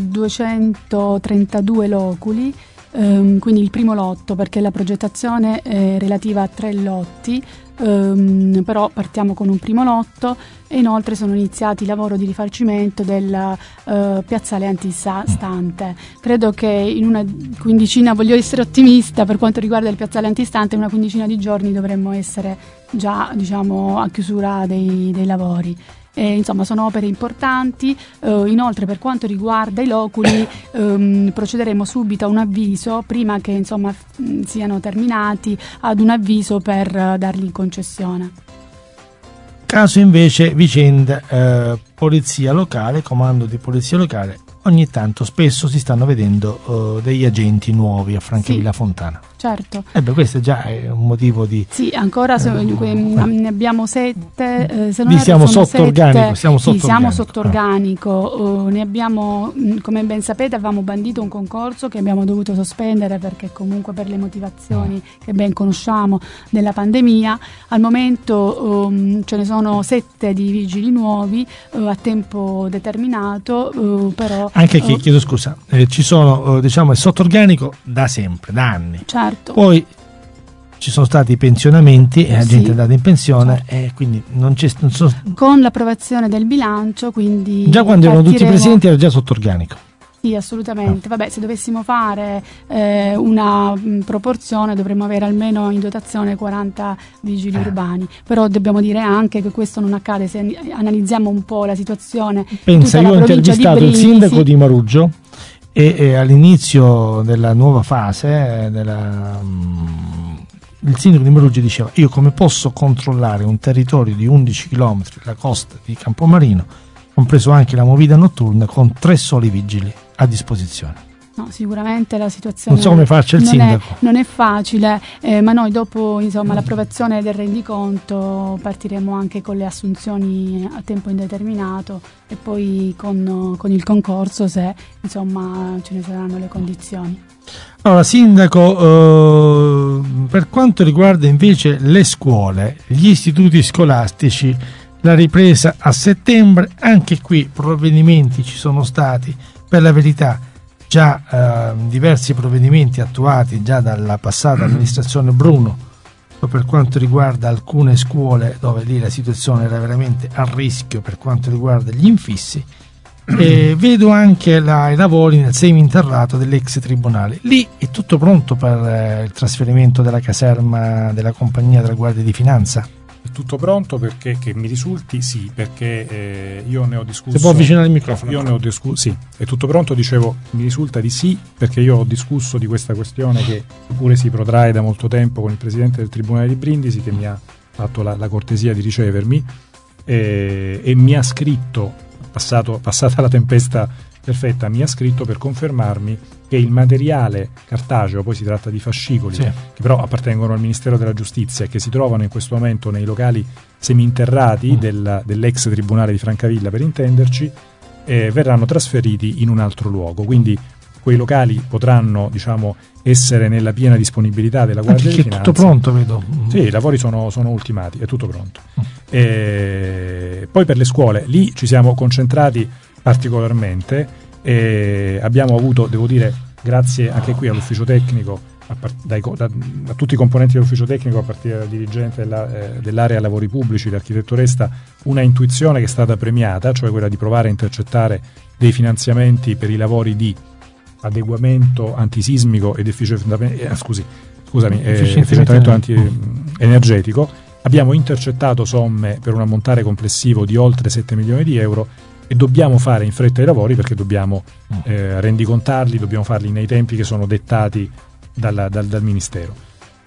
duecentotrentadue loculi, ehm, quindi il primo lotto, perché la progettazione è relativa a tre lotti, ehm, però partiamo con un primo lotto, e inoltre sono iniziati i lavori di rifacimento del eh, piazzale antistante. Credo che in una quindicina, voglio essere ottimista per quanto riguarda il piazzale antistante, in una quindicina di giorni dovremmo essere già, diciamo, a chiusura dei, dei lavori. E, insomma, sono opere importanti. Uh, inoltre, per quanto riguarda i loculi, um, procederemo subito a un avviso, prima che, insomma, f- siano terminati, ad un avviso per uh, darli in concessione. Caso invece vicenda eh, polizia locale, comando di polizia locale, ogni tanto, spesso si stanno vedendo uh, degli agenti nuovi a Francavilla sì, Fontana. Certo. Eh beh, questo già è un motivo di... Sì, ancora so, eh, ne abbiamo sette, eh, se non erro siamo sono sotto sette, organico, siamo sotto sì, siamo organico. sotto organico. Uh, ne abbiamo, come ben sapete, avevamo bandito un concorso che abbiamo dovuto sospendere, perché comunque per le motivazioni che ben conosciamo della pandemia. Al momento um, ce ne sono sette di vigili nuovi uh, a tempo determinato, uh, però... Anche chi, uh, chiedo scusa, eh, ci sono, uh, diciamo, è sotto organico da sempre, da anni. Certo. Poi ci sono stati i pensionamenti e la sì, gente è andata in pensione, certo, e quindi non c'è non so, con l'approvazione del bilancio, quindi già quando erano tutti presenti era già sotto organico. Sì, assolutamente. Vabbè, se dovessimo fare eh, una mh, proporzione, dovremmo avere almeno in dotazione quaranta vigili eh. urbani, però dobbiamo dire anche che questo non accade se an- analizziamo un po' la situazione. Pensa, io ho intervistato il sindaco di Maruggio e, e all'inizio della nuova fase, della, il sindaco di Maruggi diceva: io come posso controllare un territorio di undici chilometri, la costa di Campomarino, compreso anche la movida notturna, con tre soli vigili a disposizione? No, sicuramente la situazione non so come faccia il non sindaco. È, non è facile, eh, ma noi dopo insomma, l'approvazione del rendiconto partiremo anche con le assunzioni a tempo indeterminato e poi con, con il concorso se insomma ce ne saranno le condizioni. Allora, sindaco, eh, per quanto riguarda invece le scuole, gli istituti scolastici, la ripresa a settembre, anche qui provvedimenti ci sono stati, per la verità già eh, diversi provvedimenti attuati già dalla passata amministrazione Bruno per quanto riguarda alcune scuole dove lì la situazione era veramente a rischio per quanto riguarda gli infissi. E vedo anche la, i lavori nel seminterrato dell'ex tribunale. Lì è tutto pronto per eh, il trasferimento della caserma della compagnia della Guardia di Finanza? È tutto pronto, perché che mi risulti sì, perché eh, io ne ho discusso. Si può avvicinare il microfono? Io ne ho discusso, sì, è tutto pronto, dicevo, mi risulta di sì, perché io ho discusso di questa questione che pure si protrae da molto tempo con il presidente del Tribunale di Brindisi, che mi ha fatto la, la cortesia di ricevermi eh, e mi ha scritto, passato, passata la tempesta perfetta, mi ha scritto per confermarmi che il materiale cartaceo, poi si tratta di fascicoli, sì, che però appartengono al Ministero della Giustizia e che si trovano in questo momento nei locali seminterrati mm. del, dell'ex Tribunale di Francavilla, per intenderci, eh, verranno trasferiti in un altro luogo. Quindi quei locali potranno, diciamo, essere nella piena disponibilità della Guardia di Finanza. È tutto pronto, vedo. Sì, i lavori sono, sono ultimati, è tutto pronto. Mm. E poi per le scuole, lì ci siamo concentrati particolarmente e abbiamo avuto, devo dire, grazie anche qui all'ufficio tecnico, a, part- dai, da, a tutti i componenti dell'ufficio tecnico, a partire dal dirigente della, eh, dell'area lavori pubblici, l'architetto Resta, una intuizione che è stata premiata, cioè quella di provare a intercettare dei finanziamenti per i lavori di adeguamento antisismico ed efficientamento, eh, scusi, scusami, eh, efficientamento anti-energetico. Abbiamo intercettato somme per un ammontare complessivo di oltre sette milioni di euro e dobbiamo fare in fretta i lavori, perché dobbiamo eh, rendicontarli, dobbiamo farli nei tempi che sono dettati dalla, dal, dal Ministero.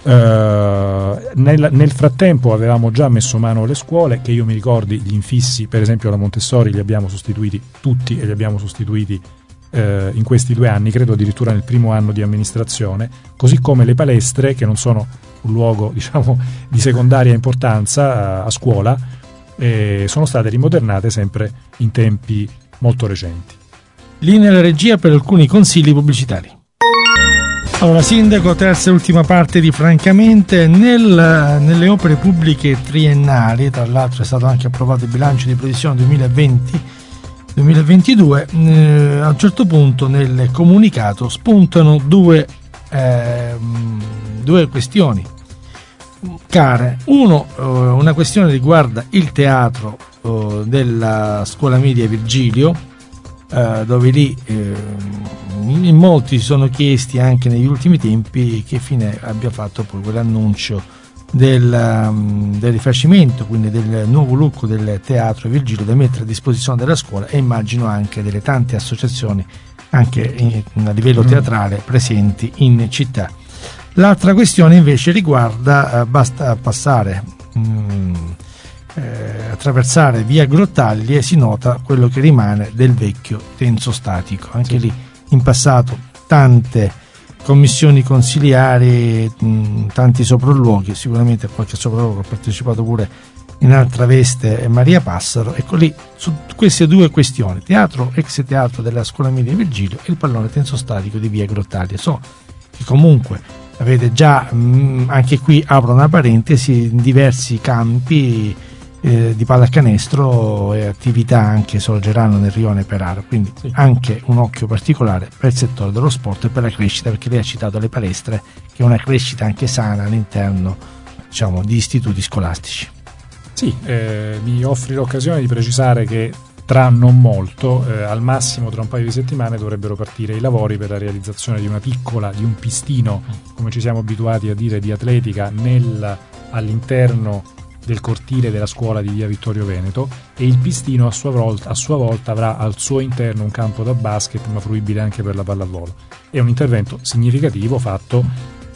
Uh, nel, nel frattempo avevamo già messo mano alle scuole, che io mi ricordi gli infissi, per esempio la Montessori, li abbiamo sostituiti tutti e li abbiamo sostituiti uh, in questi due anni, credo addirittura nel primo anno di amministrazione, così come le palestre, che non sono un luogo, diciamo, di secondaria importanza uh, a scuola, e sono state rimodernate sempre in tempi molto recenti. Linea alla regia per alcuni consigli pubblicitari. Allora, sindaco, terza e ultima parte di Francamente. Nel, nelle opere pubbliche triennali, tra l'altro è stato anche approvato il bilancio di previsione duemilaventi duemilaventidue, eh, a un certo punto nel comunicato spuntano due, eh, due questioni care. Uno, eh, una questione riguarda il teatro eh, della scuola media Virgilio, eh, dove lì eh, in molti si sono chiesti anche negli ultimi tempi che fine abbia fatto poi quell'annuncio del, um, del rifacimento, quindi del nuovo look del teatro Virgilio da mettere a disposizione della scuola, e immagino anche delle tante associazioni anche in, a livello teatrale presenti in città. L'altra questione invece riguarda, eh, basta passare, mh, eh, attraversare via Grottaglie e si nota quello che rimane del vecchio tenso statico. Anche sì, lì in passato tante commissioni consiliari, mh, tanti sopralluoghi, sicuramente a qualche sopralluogo ha partecipato pure in altra veste Maria Passaro. Ecco, lì su queste due questioni, teatro, ex teatro della scuola media Virgilio e il pallone tenso statico di via Grottaglie, so che comunque avete già, mh, anche qui apro una parentesi, in diversi campi eh, di pallacanestro e attività anche sorgeranno nel rione Peraro, quindi sì, anche un occhio particolare per il settore dello sport e per la crescita, perché lei ha citato le palestre, che è una crescita anche sana all'interno, diciamo, di istituti scolastici. Sì, eh, mi offri l'occasione di precisare che tra non molto, eh, al massimo tra un paio di settimane, dovrebbero partire i lavori per la realizzazione di una piccola, di un pistino, come ci siamo abituati a dire, di atletica nel, all'interno del cortile della scuola di via Vittorio Veneto, e il pistino a sua volta, a sua volta avrà al suo interno un campo da basket, ma fruibile anche per la pallavolo. È un intervento significativo fatto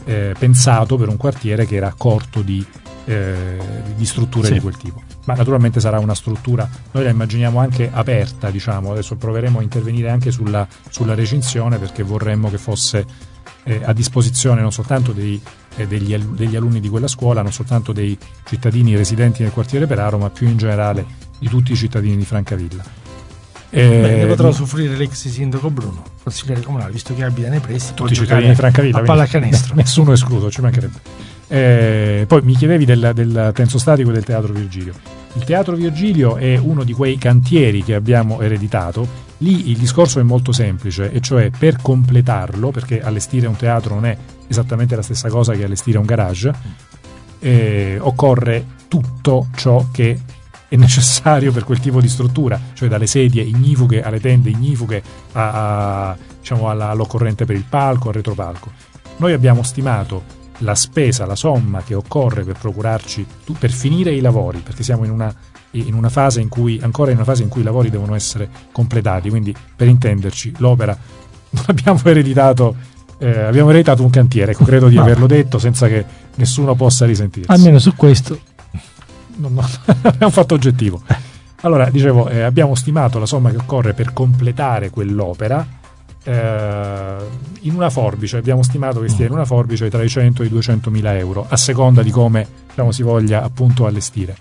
eh, pensato per un quartiere che era corto di, eh, di strutture sì. di quel tipo. Ma naturalmente sarà una struttura, noi la immaginiamo anche aperta, diciamo, adesso proveremo a intervenire anche sulla, sulla recinzione, perché vorremmo che fosse eh, a disposizione non soltanto dei, eh, degli, degli alunni di quella scuola, non soltanto dei cittadini residenti nel quartiere Peraro, ma più in generale di tutti i cittadini di Francavilla. Eh, Beh, ne potrà soffrire l'ex sindaco Bruno, consigliere comunale, visto che abita nei pressi, tutti i cittadini di Francavilla, a pallacanestro. Nessuno escluso, ci mancherebbe. Eh, poi mi chiedevi del, del tenso statico del Teatro Virgilio. Il Teatro Virgilio è uno di quei cantieri che abbiamo ereditato. Lì il discorso è molto semplice, e cioè per completarlo, perché allestire un teatro non è esattamente la stessa cosa che allestire un garage, eh, occorre tutto ciò che è necessario per quel tipo di struttura, cioè dalle sedie ignifughe alle tende ignifughe a, a, diciamo, alla, all'occorrente per il palco, al retropalco. Noi abbiamo stimato la spesa, la somma che occorre per procurarci, per finire i lavori, perché siamo in una, in una fase in cui, ancora in una fase in cui i lavori devono essere completati, quindi per intenderci l'opera non abbiamo ereditato, eh, abbiamo ereditato un cantiere, ecco, credo di no. averlo detto senza che nessuno possa risentirsi. Almeno su questo non, non, è un fatto oggettivo. Allora, dicevo, eh, abbiamo stimato la somma che occorre per completare quell'opera. Eh, in una forbice abbiamo stimato che stia in una forbice tra i cento e i duecentomila euro, a seconda di come, diciamo, si voglia appunto allestire.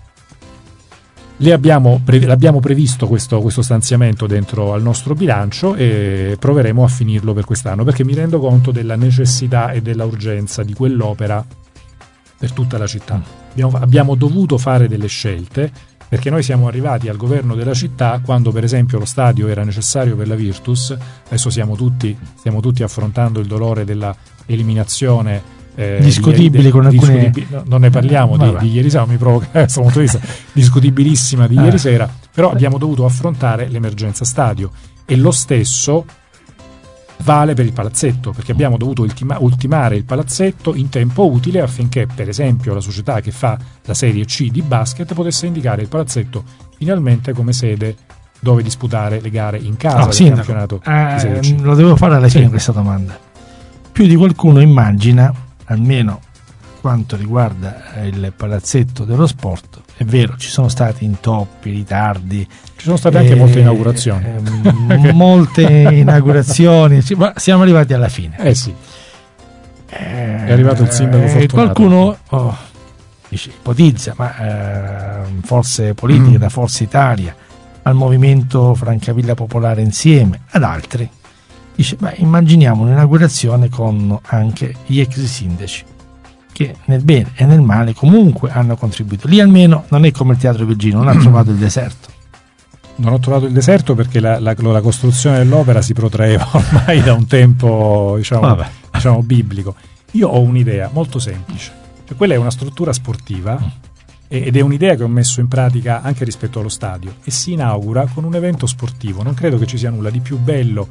Le abbiamo pre- l'abbiamo previsto questo, questo stanziamento dentro al nostro bilancio e proveremo a finirlo per quest'anno, perché mi rendo conto della necessità e della urgenza di quell'opera per tutta la città. Abbiamo, abbiamo dovuto fare delle scelte, perché noi siamo arrivati al governo della città quando per esempio lo stadio era necessario per la Virtus. Adesso siamo tutti, stiamo tutti affrontando il dolore della eliminazione eh, discutibile di, con alcune discutibili, no, non ne parliamo di, di ieri sera, mi provoca da questo punto di vista discutibilissima di ah. ieri sera, però abbiamo dovuto affrontare l'emergenza stadio, e lo stesso vale per il palazzetto, perché abbiamo dovuto ultima, ultimare il palazzetto in tempo utile affinché per esempio la società che fa la Serie C di basket potesse indicare il palazzetto finalmente come sede dove disputare le gare in casa oh, del sindaco, campionato eh, di Serie C. Lo devo fare alla fine sì. questa domanda. Più di qualcuno immagina, almeno quanto riguarda il palazzetto dello sport, è vero, ci sono stati intoppi, ritardi, ci sono state eh, anche molte inaugurazioni eh, molte inaugurazioni, ma siamo arrivati alla fine. Eh sì, è arrivato il sindaco eh, qualcuno oh, dice, ipotizza, ma eh, forze politiche, mm. da Forza Italia al Movimento Francavilla Popolare Insieme, ad altri, dice, beh, immaginiamo un'inaugurazione con anche gli ex sindaci che nel bene e nel male comunque hanno contribuito. Lì almeno non è come il Teatro Virgilio, non ha trovato il deserto. Non ho trovato il deserto perché la, la, la costruzione dell'opera si protraeva ormai da un tempo, diciamo, diciamo biblico. Io ho un'idea molto semplice, cioè quella è una struttura sportiva mm. ed è un'idea che ho messo in pratica anche rispetto allo stadio, e si inaugura con un evento sportivo. Non credo che ci sia nulla di più bello.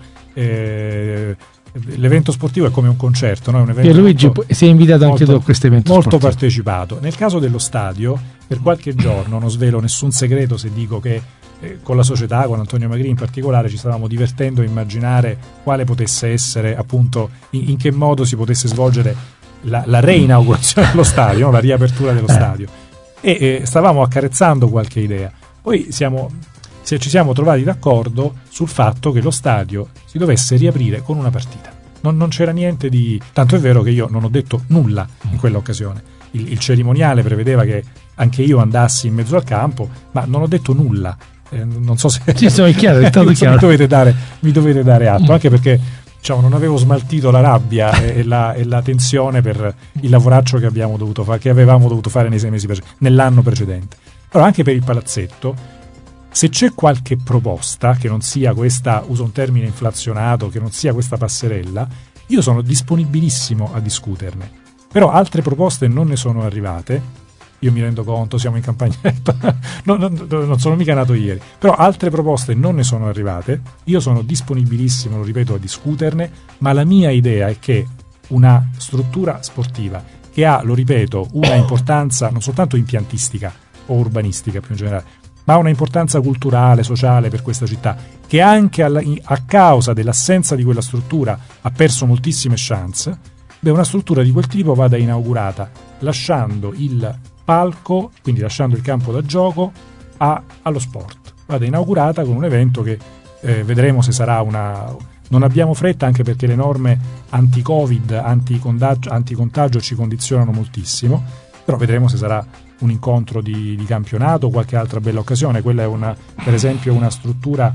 Eh, l'evento sportivo è come un concerto, no? È un evento e Luigi molto, si è invitato anche molto, tu a questo evento molto sportivo. partecipato. Nel caso dello stadio, per qualche giorno, non svelo nessun segreto se dico che eh, con la società, con Antonio Magrini in particolare, ci stavamo divertendo a immaginare quale potesse essere, appunto, in, in che modo si potesse svolgere la, la reinaugurazione dello stadio, no? La riapertura dello eh. stadio, e eh, stavamo accarezzando qualche idea. Poi siamo se ci siamo trovati d'accordo sul fatto che lo stadio si dovesse riaprire con una partita. Non, non c'era niente di... Tanto è vero che io non ho detto nulla in quell'occasione. Il, il cerimoniale prevedeva che anche io andassi in mezzo al campo, ma non ho detto nulla. Eh, non so se... Sì, sono chiaro, è stato chiaro. Mi dovete dare, mi dovete dare atto, anche perché, diciamo, non avevo smaltito la rabbia e, e, la, e la tensione per il lavoraccio che abbiamo dovuto fare, che avevamo dovuto fare nei sei mesi pre- nell'anno precedente. Però anche per il palazzetto, se c'è qualche proposta che non sia questa, uso un termine inflazionato, che non sia questa passerella, io sono disponibilissimo a discuterne. Però altre proposte non ne sono arrivate. Io mi rendo conto, siamo in campagna non, non, non sono mica nato ieri, però altre proposte non ne sono arrivate. Io sono disponibilissimo, lo ripeto, a discuterne, ma la mia idea è che una struttura sportiva che ha, lo ripeto, una importanza non soltanto impiantistica o urbanistica più in generale, ma ha una importanza culturale, sociale per questa città, che anche alla, a causa dell'assenza di quella struttura ha perso moltissime chance, beh, una struttura di quel tipo vada inaugurata, lasciando il palco, quindi lasciando il campo da gioco a, allo sport. Vada inaugurata con un evento che eh, vedremo se sarà una... Non abbiamo fretta, anche perché le norme anti-Covid, anti-contagio, anti-contagio ci condizionano moltissimo, però vedremo se sarà un incontro di, di campionato o qualche altra bella occasione. Quella è una, per esempio, una struttura,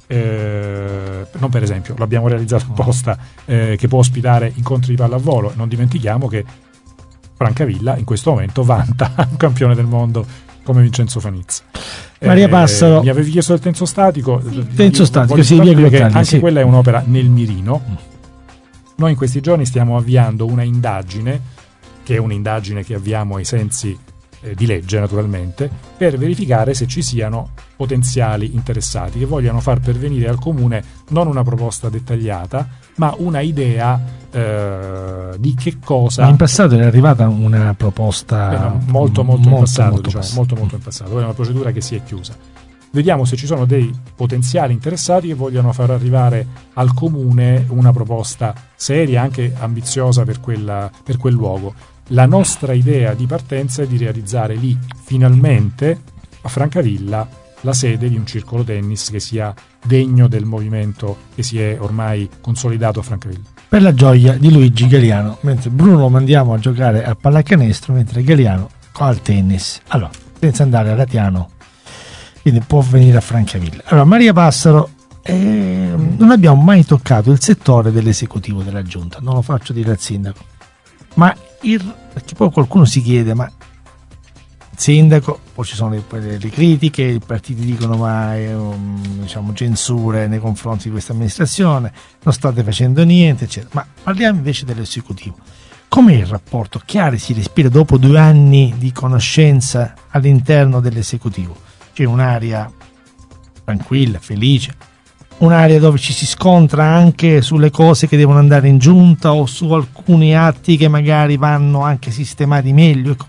eh, non per esempio, l'abbiamo realizzato apposta, eh, che può ospitare incontri di pallavolo. Non dimentichiamo che Francavilla in questo momento vanta un campione del mondo come Vincenzo Fanizza. Maria Passaro, eh, mi avevi chiesto del tenso statico, sì. Tenso statico, sì, via che anche sì. Quella è un'opera nel mirino. Noi in questi giorni stiamo avviando una indagine, che è un'indagine che avviamo ai sensi eh, di legge naturalmente, per verificare se ci siano potenziali interessati che vogliano far pervenire al comune non una proposta dettagliata, ma una idea eh, di che cosa. Ma in passato era arrivata una proposta Beh, no, molto, molto, molto in passato, molto diciamo, passato. molto molto in passato. È una procedura che si è chiusa. Vediamo se ci sono dei potenziali interessati che vogliono far arrivare al comune una proposta seria, anche ambiziosa per, quella, per quel luogo. La nostra idea di partenza è di realizzare lì, finalmente, a Francavilla, la sede di un circolo tennis che sia degno del movimento che si è ormai consolidato a Francavilla. Per la gioia di Luigi Galiano, mentre Bruno lo mandiamo a giocare a pallacanestro, mentre Galiano al tennis. Allora, senza andare a Latiano, quindi può venire a Francavilla. Allora, Maria Passaro, eh, non abbiamo mai toccato il settore dell'esecutivo della giunta, non lo faccio dire al sindaco, ma il, perché poi qualcuno si chiede, ma il sindaco, poi ci sono le, le critiche, i partiti dicono ma è un, diciamo, censure nei confronti di questa amministrazione, non state facendo niente, eccetera. Ma parliamo invece dell'esecutivo. Com'è il rapporto? Chiaro si respira dopo due anni di conoscenza all'interno dell'esecutivo? C'è un'area tranquilla, felice, un'area dove ci si scontra anche sulle cose che devono andare in giunta o su alcuni atti che magari vanno anche sistemati meglio, ecco.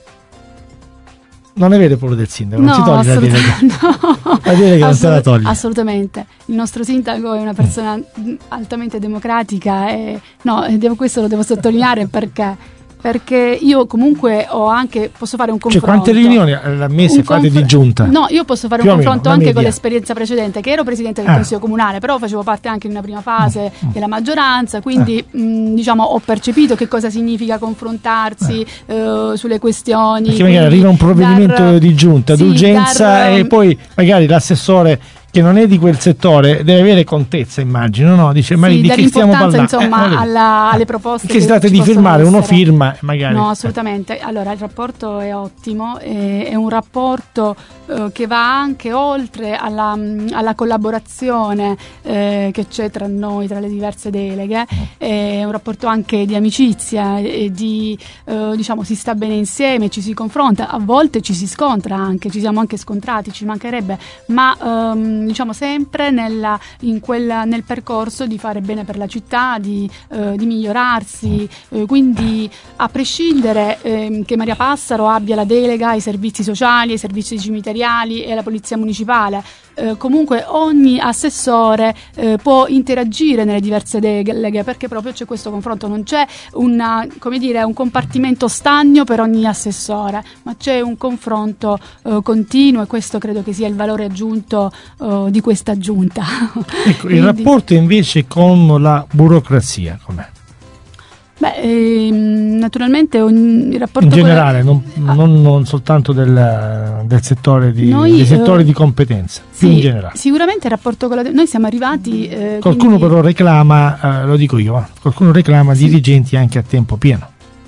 Non è vero quello del sindaco, non no, si toglie la delega. No, la delega non se la toglie. Assolutamente. Il nostro sindaco è una persona altamente democratica e no, devo, questo lo devo sottolineare perché perché io comunque ho anche posso fare un confronto. Cioè, quante riunioni al mese fate confr- di giunta? No, io posso fare Più un confronto meno, anche media. con l'esperienza precedente, che ero presidente del ah. Consiglio Comunale, però facevo parte anche in una prima fase mm. della maggioranza, quindi ah. mh, diciamo ho percepito che cosa significa confrontarsi ah. eh, sulle questioni. Perché magari arriva un provvedimento dar, di giunta sì, d'urgenza dar, e poi magari l'assessore che non è di quel settore deve avere contezza, immagino, no? Dice, ma sì, di che stiamo parlando? Insomma, eh, alla, alle proposte che si tratta di firmare, essere. uno firma magari. No, assolutamente. Allora, il rapporto è ottimo, è, è un rapporto eh, che va anche oltre alla, alla collaborazione eh, che c'è tra noi, tra le diverse deleghe, è un rapporto anche di amicizia, e di, eh, diciamo, si sta bene insieme, ci si confronta, a volte ci si scontra anche, ci siamo anche scontrati, ci mancherebbe, ma ehm, diciamo sempre nella, in quella, nel percorso di fare bene per la città, di, eh, di migliorarsi, eh, quindi a prescindere eh, che Maria Passaro abbia la delega ai servizi sociali, ai servizi cimiteriali e alla polizia municipale, eh, comunque ogni assessore eh, può interagire nelle diverse deleghe perché proprio c'è questo confronto, non c'è una, come dire, un compartimento stagno per ogni assessore, ma c'è un confronto eh, continuo e questo credo che sia il valore aggiunto eh, di questa giunta. Ecco, Quindi, il rapporto invece con la burocrazia com'è? Beh, ehm, naturalmente ogni, il rapporto in generale, con... non, non, non soltanto del, del settore di, Noi, dei settori eh, di competenza, sì, più in generale. Sicuramente il rapporto con la... Noi siamo arrivati... Eh, Qualcuno quindi... però reclama, eh, lo dico io, eh, qualcuno reclama sì. dirigenti anche a tempo pieno.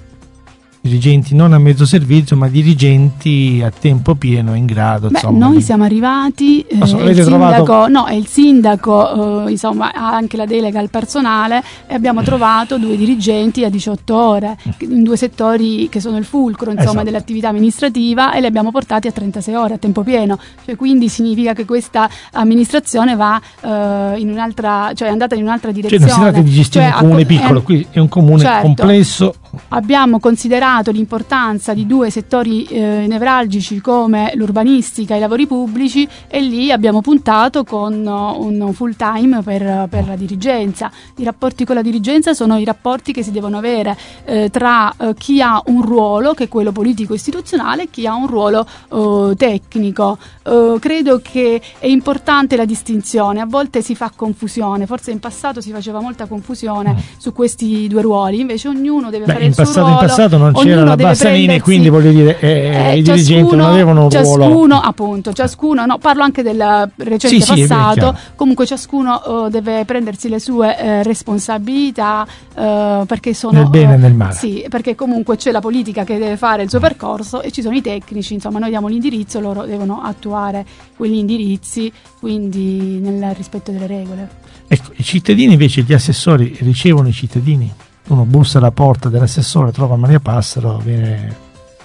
Dirigenti non a mezzo servizio, ma dirigenti a tempo pieno in grado. Beh, insomma, noi di... siamo arrivati. Eh, so, il sindaco, trovato... no, il sindaco, eh, insomma, ha anche la delega al personale e abbiamo trovato due dirigenti a diciotto ore in due settori che sono il fulcro, insomma, esatto. dell'attività amministrativa e li abbiamo portati a trentasei ore a tempo pieno. Cioè, quindi significa che questa amministrazione va eh, in un'altra, cioè è andata in un'altra direzione. Cioè, non si tratta di gestire cioè, un comune piccolo, eh, qui è un comune certo. complesso. abbiamo considerato l'importanza di due settori eh, nevralgici come l'urbanistica e i lavori pubblici, e lì abbiamo puntato con uh, un full time per, per la dirigenza. I rapporti con la dirigenza sono i rapporti che si devono avere eh, tra uh, chi ha un ruolo, che è quello politico istituzionale, e chi ha un ruolo uh, tecnico. Uh, credo che è importante la distinzione, a volte si fa confusione, forse in passato si faceva molta confusione mm. su questi due ruoli, invece ognuno deve Beh, fare il passato, suo ruolo. In passato non c'era la Bassanini, quindi voglio dire eh, eh, i ciascuno, dirigenti non avevano un ciascuno, ruolo. Appunto, ciascuno, no, parlo anche del recente sì, passato, sì, comunque ciascuno uh, deve prendersi le sue uh, responsabilità, uh, perché sono nel bene e uh, nel male. Sì, perché comunque c'è la politica che deve fare il suo percorso e ci sono i tecnici, insomma noi diamo l'indirizzo, loro devono attuare quegli indirizzi, quindi nel rispetto delle regole. Ecco, i cittadini invece, gli assessori ricevono i cittadini? Uno bussa alla porta dell'assessore, trova Maria Passaro, viene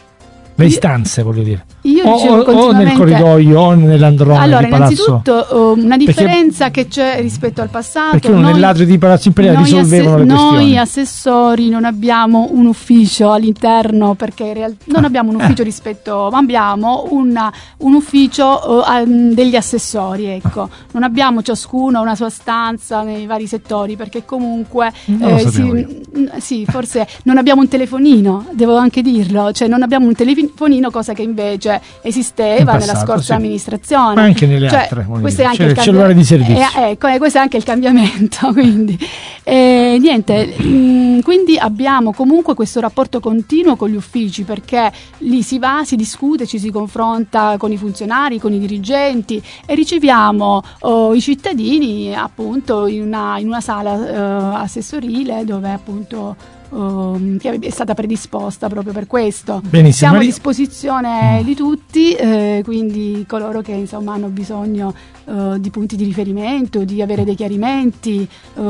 le istanze, voglio dire. Io o, dicevo o nel corridoio o nell'androne allora, di Palazzo. Innanzitutto uh, una differenza perché, che c'è rispetto al passato. Perché uno nell'atrio di Palazzo Imperiale risolvevano asse- le questioni. Noi assessori non abbiamo un ufficio all'interno, perché in realtà non abbiamo un ufficio eh. rispetto, ma abbiamo una, un ufficio uh, degli assessori, ecco. Non abbiamo ciascuno una sua stanza nei vari settori, perché comunque eh, sì, sì, forse non abbiamo un telefonino, devo anche dirlo, cioè non abbiamo un telefonino, cosa che invece esisteva passato, nella scorsa sì. amministrazione, ma anche nelle cioè, altre, questo è anche il, il cellulare di servizio, eh, ecco, eh, questo è anche il cambiamento, quindi eh, niente, mh, quindi abbiamo comunque questo rapporto continuo con gli uffici, perché lì si va, si discute, ci si confronta con i funzionari, con i dirigenti, e riceviamo oh, i cittadini appunto in una, in una sala uh, assessorile dove appunto Um, che è stata predisposta proprio per questo. Benissimo. Siamo a disposizione mm. di tutti, eh, quindi coloro che insomma hanno bisogno uh, di punti di riferimento, di avere dei chiarimenti,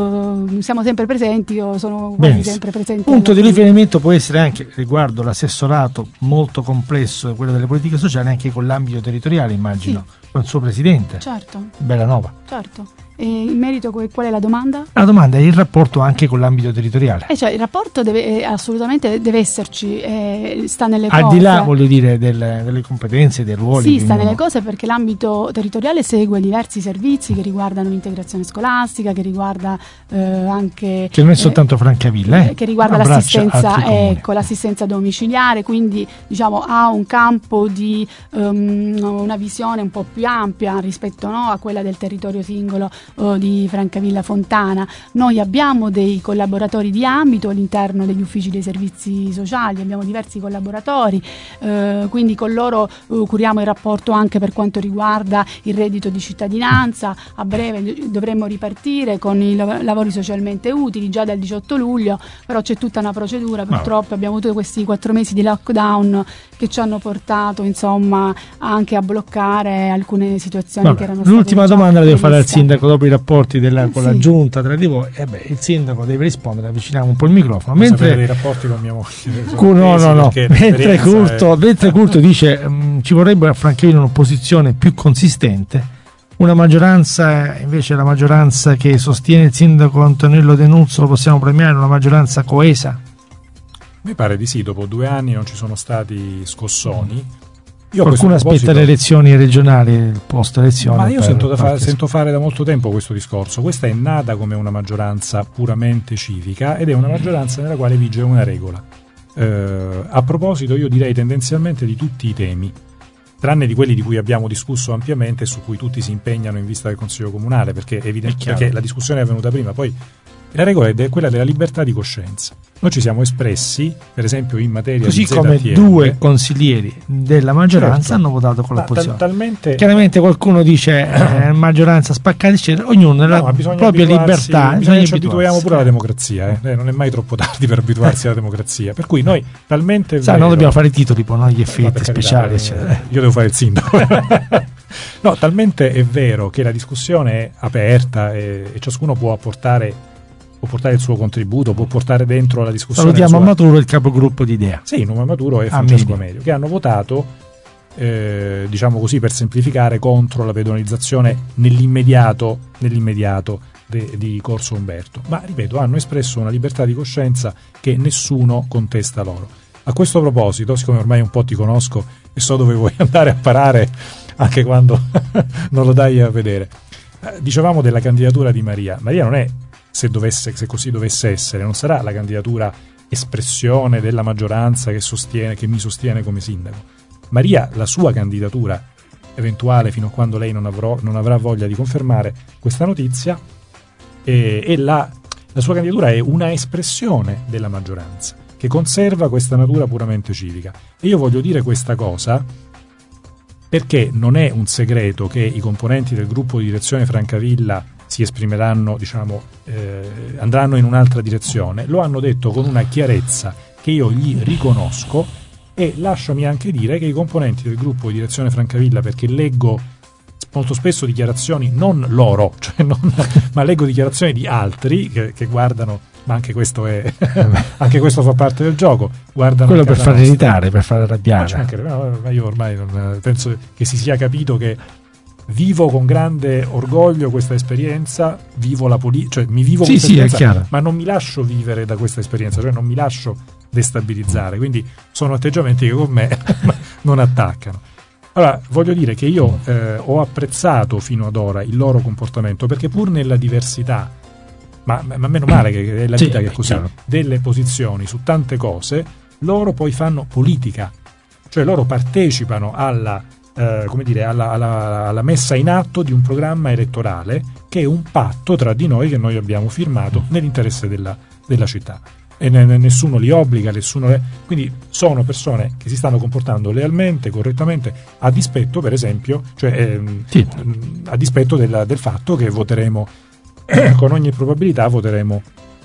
uh, siamo sempre presenti, io sono quasi Benissimo. sempre presente. Punto di riferimento può essere anche riguardo l'assessorato molto complesso, quello delle politiche sociali, anche con l'ambito territoriale, immagino, sì. con il suo presidente. Certo. Bellanova. Certo. E in merito qual è la domanda? La domanda è il rapporto anche con l'ambito territoriale. Eh cioè, il rapporto deve eh, assolutamente deve esserci, eh, sta nelle Al cose. di là, voglio dire, delle, delle competenze, dei ruoli. Sì, sta nelle cose, perché l'ambito territoriale segue diversi servizi che riguardano l'integrazione scolastica, che riguarda eh, anche... Che non è eh, soltanto Francavilla, eh? Che riguarda l'assistenza, ecco, l'assistenza domiciliare, quindi diciamo ha un campo di um, una visione un po' più ampia rispetto, no, a quella del territorio singolo di Francavilla Fontana. Noi abbiamo dei collaboratori di ambito all'interno degli uffici dei servizi sociali, abbiamo diversi collaboratori, eh, quindi con loro eh, curiamo il rapporto anche per quanto riguarda il reddito di cittadinanza. A breve dovremmo ripartire con i lavori socialmente utili già dal diciotto luglio, però c'è tutta una procedura, purtroppo abbiamo avuto questi quattro mesi di lockdown che ci hanno portato insomma anche a bloccare alcune situazioni. Vabbè, che erano state l'ultima domanda la devo fare al sindaco dopo i rapporti della, con sì. la giunta tra di voi. Eh beh, il sindaco deve rispondere, avviciniamo un po' il microfono. Ma mentre dei rapporti con mia moglie. No, no, no. Mentre Curto, è... mentre Curto dice mh, ci vorrebbe a Francavilla un'opposizione più consistente, una maggioranza, invece la maggioranza che sostiene il sindaco Antonello De Nuzzo, lo possiamo premiare, una maggioranza coesa? Mi pare di sì, dopo due anni non ci sono stati scossoni. Io Qualcuno aspetta le elezioni regionali, il post elezioni. Ma io sento, da fa- sento fare da molto tempo questo discorso. Questa è nata come una maggioranza puramente civica ed è una maggioranza nella quale vige una regola. Eh, a proposito, io direi tendenzialmente di tutti i temi, tranne di quelli di cui abbiamo discusso ampiamente e su cui tutti si impegnano in vista del Consiglio Comunale, perché, evidente, perché la discussione è avvenuta prima, poi la regola è quella della libertà di coscienza. Noi ci siamo espressi, per esempio, in materia così di Z T M. Così come due consiglieri della maggioranza certo. hanno votato con l'opposizione. Ta- talmente... Chiaramente qualcuno dice eh, maggioranza spaccata, eccetera. Ognuno nella no, propria libertà. Bisogna ci abituiamo pure alla democrazia. Eh. Eh, non è mai troppo tardi per abituarsi alla democrazia. Per cui noi talmente. Sai, vero... non dobbiamo fare i titoli, poi no, gli effetti no, speciali. Carità, eh, io devo fare il sindaco. No, talmente è vero che la discussione è aperta e, e ciascuno può apportare. può portare il suo contributo, può portare dentro la discussione. Salutiamo sua... Maturo, il capogruppo di Idea. Sì, Numa Maturo e Francesco Amerio, che hanno votato, eh, diciamo così per semplificare, contro la pedonalizzazione nell'immediato, nell'immediato de, di Corso Umberto, ma ripeto, hanno espresso una libertà di coscienza che nessuno contesta loro. A questo proposito, siccome ormai un po' ti conosco e so dove vuoi andare a parare anche quando non lo dai a vedere, eh, dicevamo della candidatura di Maria. Maria non è, se dovesse, se così dovesse essere, non sarà la candidatura espressione della maggioranza che sostiene, che mi sostiene come sindaco. Maria, la sua candidatura eventuale, fino a quando lei non, avrò, non avrà voglia di confermare questa notizia, e, e la, la sua candidatura è una espressione della maggioranza che conserva questa natura puramente civica. E io voglio dire questa cosa perché non è un segreto che i componenti del gruppo di direzione Francavilla si esprimeranno, diciamo, eh, andranno in un'altra direzione. Lo hanno detto con una chiarezza che io gli riconosco, e lasciami anche dire che i componenti del gruppo di direzione Francavilla, perché leggo molto spesso dichiarazioni non loro, cioè non, ma leggo dichiarazioni di altri che, che guardano, ma anche questo è anche questo fa parte del gioco, guardano quello per far irritare, per far arrabbiare. Ma, anche, ma io ormai non, penso che si sia capito che vivo con grande orgoglio questa esperienza, vivo la politica, cioè mi vivo sì, questa sì, esperienza, ma non mi lascio vivere da questa esperienza, cioè non mi lascio destabilizzare, quindi sono atteggiamenti che con me non attaccano. Allora, voglio dire che io eh, ho apprezzato fino ad ora il loro comportamento, perché pur nella diversità, ma, ma meno male che è la vita sì, che è così, chiaro, delle posizioni su tante cose, loro poi fanno politica, cioè loro partecipano alla Eh, come dire, alla, alla, alla messa in atto di un programma elettorale che è un patto tra di noi che noi abbiamo firmato nell'interesse della, della città, e ne, ne, nessuno li obbliga, nessuno le... quindi sono persone che si stanno comportando lealmente, correttamente, a dispetto, per esempio, cioè ehm, sì. a dispetto della, del fatto che voteremo con ogni probabilità voteremo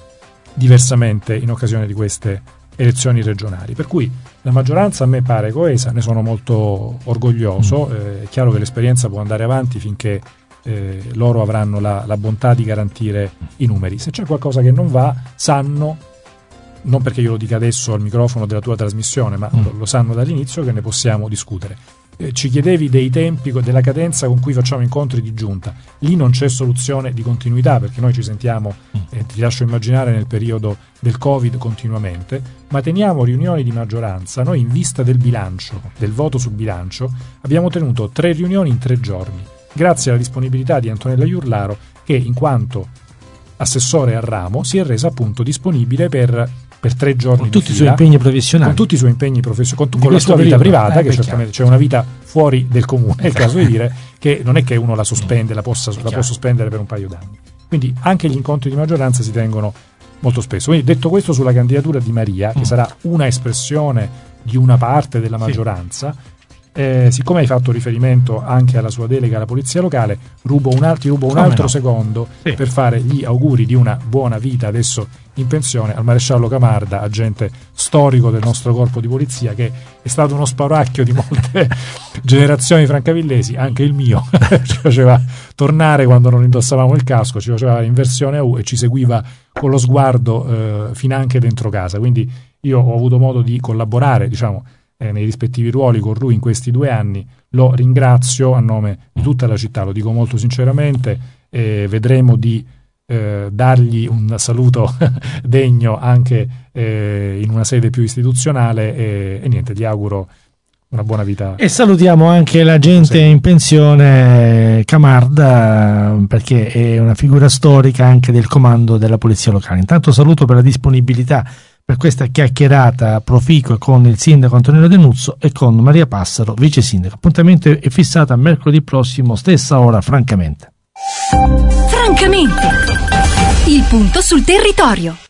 diversamente in occasione di queste elezioni regionali, per cui la maggioranza a me pare coesa, ne sono molto orgoglioso. Eh, è chiaro che l'esperienza può andare avanti finché eh, loro avranno la, la bontà di garantire i numeri. Se c'è qualcosa che non va, sanno, non perché io lo dica adesso al microfono della tua trasmissione, ma mm. lo, lo sanno dall'inizio, che ne possiamo discutere. Eh, ci chiedevi dei tempi, della cadenza con cui facciamo incontri di giunta. Lì non c'è soluzione di continuità, perché noi ci sentiamo, eh, ti lascio immaginare, nel periodo del Covid continuamente, ma teniamo riunioni di maggioranza. Noi, in vista del bilancio, del voto sul bilancio, abbiamo tenuto tre riunioni in tre giorni, grazie alla disponibilità di Antonella Iurlaro, che in quanto assessore al ramo si è resa appunto disponibile per per tre giorni con tutti di i suoi impegni professionali, con tutti i suoi impegni professionali, con, con la sua vita privata, eh, che certamente c'è una vita fuori del comune, è il caso di dire, che non è che uno la sospende, la, possa, la può sospendere per un paio d'anni. Quindi anche gli incontri di maggioranza si tengono molto spesso. Quindi, detto questo, sulla candidatura di Maria, che mm. sarà una espressione di una parte della maggioranza, sì. Eh, siccome hai fatto riferimento anche alla sua delega alla polizia locale, rubo un, alt- rubo un altro no? secondo sì. per fare gli auguri di una buona vita adesso in pensione al maresciallo Camarda, agente storico del nostro corpo di polizia, che è stato uno spauracchio di molte generazioni francavillesi, anche il mio ci faceva tornare quando non indossavamo il casco, ci faceva in versione A U e ci seguiva con lo sguardo eh, finanche dentro casa. Quindi io ho avuto modo di collaborare, diciamo, Eh, nei rispettivi ruoli con lui in questi due anni. Lo ringrazio a nome di tutta la città, lo dico molto sinceramente, e vedremo di eh, dargli un saluto degno anche eh, in una sede più istituzionale, e, e niente, gli auguro una buona vita. E salutiamo anche l'agente sì. in pensione Camarda, perché è una figura storica anche del comando della polizia locale. Intanto saluto per la disponibilità per questa chiacchierata proficua con il sindaco Antonello Denuzzo e con Maria Passaro, vice sindaco. Appuntamento è fissato a mercoledì prossimo, stessa ora, francamente. Francamente, il punto sul territorio.